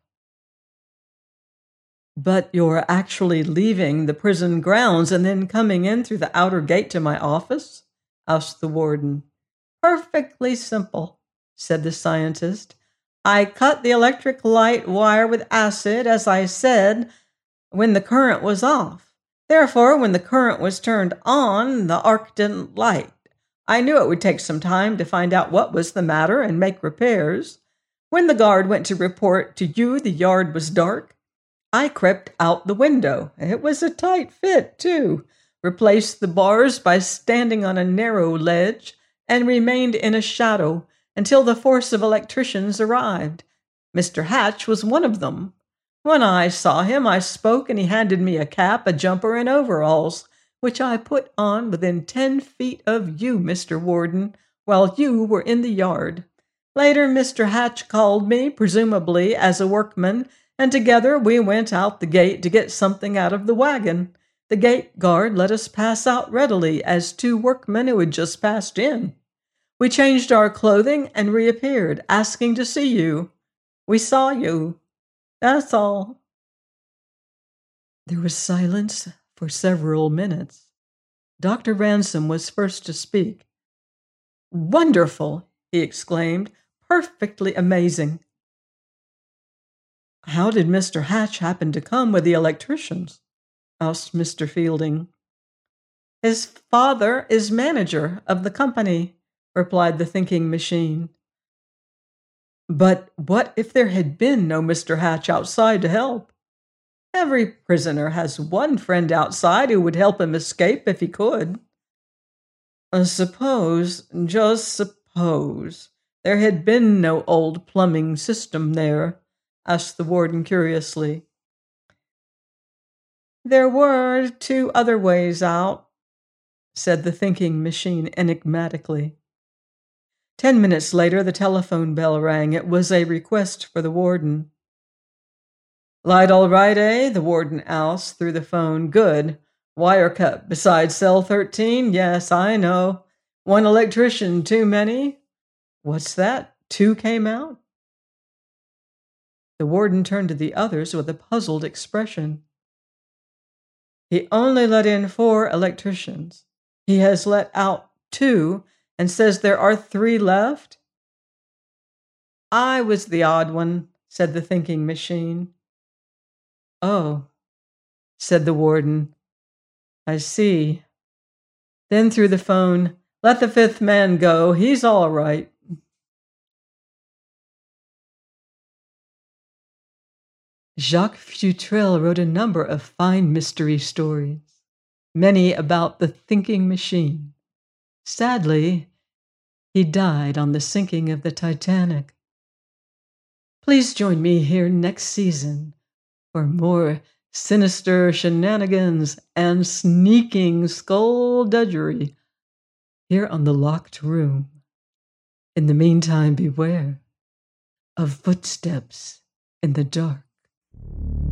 But you're actually leaving the prison grounds and then coming in through the outer gate to my office? Asked the warden. Perfectly simple, said the scientist. I cut the electric light wire with acid, as I said, when the current was off. Therefore, when the current was turned on, the arc didn't light. I knew it would take some time to find out what was the matter and make repairs. When the guard went to report to you the yard was dark, I crept out the window. It was a tight fit, too. Replaced the bars by standing on a narrow ledge and remained in a shadow until the force of electricians arrived. Mister Hatch was one of them. When I saw him, I spoke, and he handed me a cap, a jumper, and overalls, which I put on within ten feet of you, Mister Warden, while you were in the yard. Later, Mister Hatch called me, presumably as a workman, and together we went out the gate to get something out of the wagon. The gate guard let us pass out readily as two workmen who had just passed in. We changed our clothing and reappeared, asking to see you. We saw you. That's all. There was silence for several minutes. Doctor Ransom was first to speak. "Wonderful!" he exclaimed. "Perfectly amazing." "How did Mister Hatch happen to come with the electricians?" asked Mister Fielding. "His father is manager of the company," replied the thinking machine. "But what if there had been no Mister Hatch outside to help?" "Every prisoner has one friend outside who would help him escape if he could." Uh, suppose, just suppose, there had been no old plumbing system there, asked the warden curiously. "There were two other ways out," said the thinking machine enigmatically. Ten minutes later, the telephone bell rang. It was a request for the warden. "Light all right, eh?" the warden asked through the phone. "Good. Wire cut beside cell thirteen? Yes, I know. One electrician too many? What's that? Two came out?" The warden turned to the others with a puzzled expression. "He only let in four electricians. He has let out two and says there are three left." "I was the odd one," said the thinking machine. "Oh," said the warden. "I see." Then through the phone, "Let the fifth man go. He's all right." Jacques Futrelle wrote a number of fine mystery stories, many about the thinking machine. Sadly, he died on the sinking of the Titanic. Please join me here next season for more sinister shenanigans and sneaking skullduggery here on The Locked Room. In the meantime, beware of footsteps in the dark.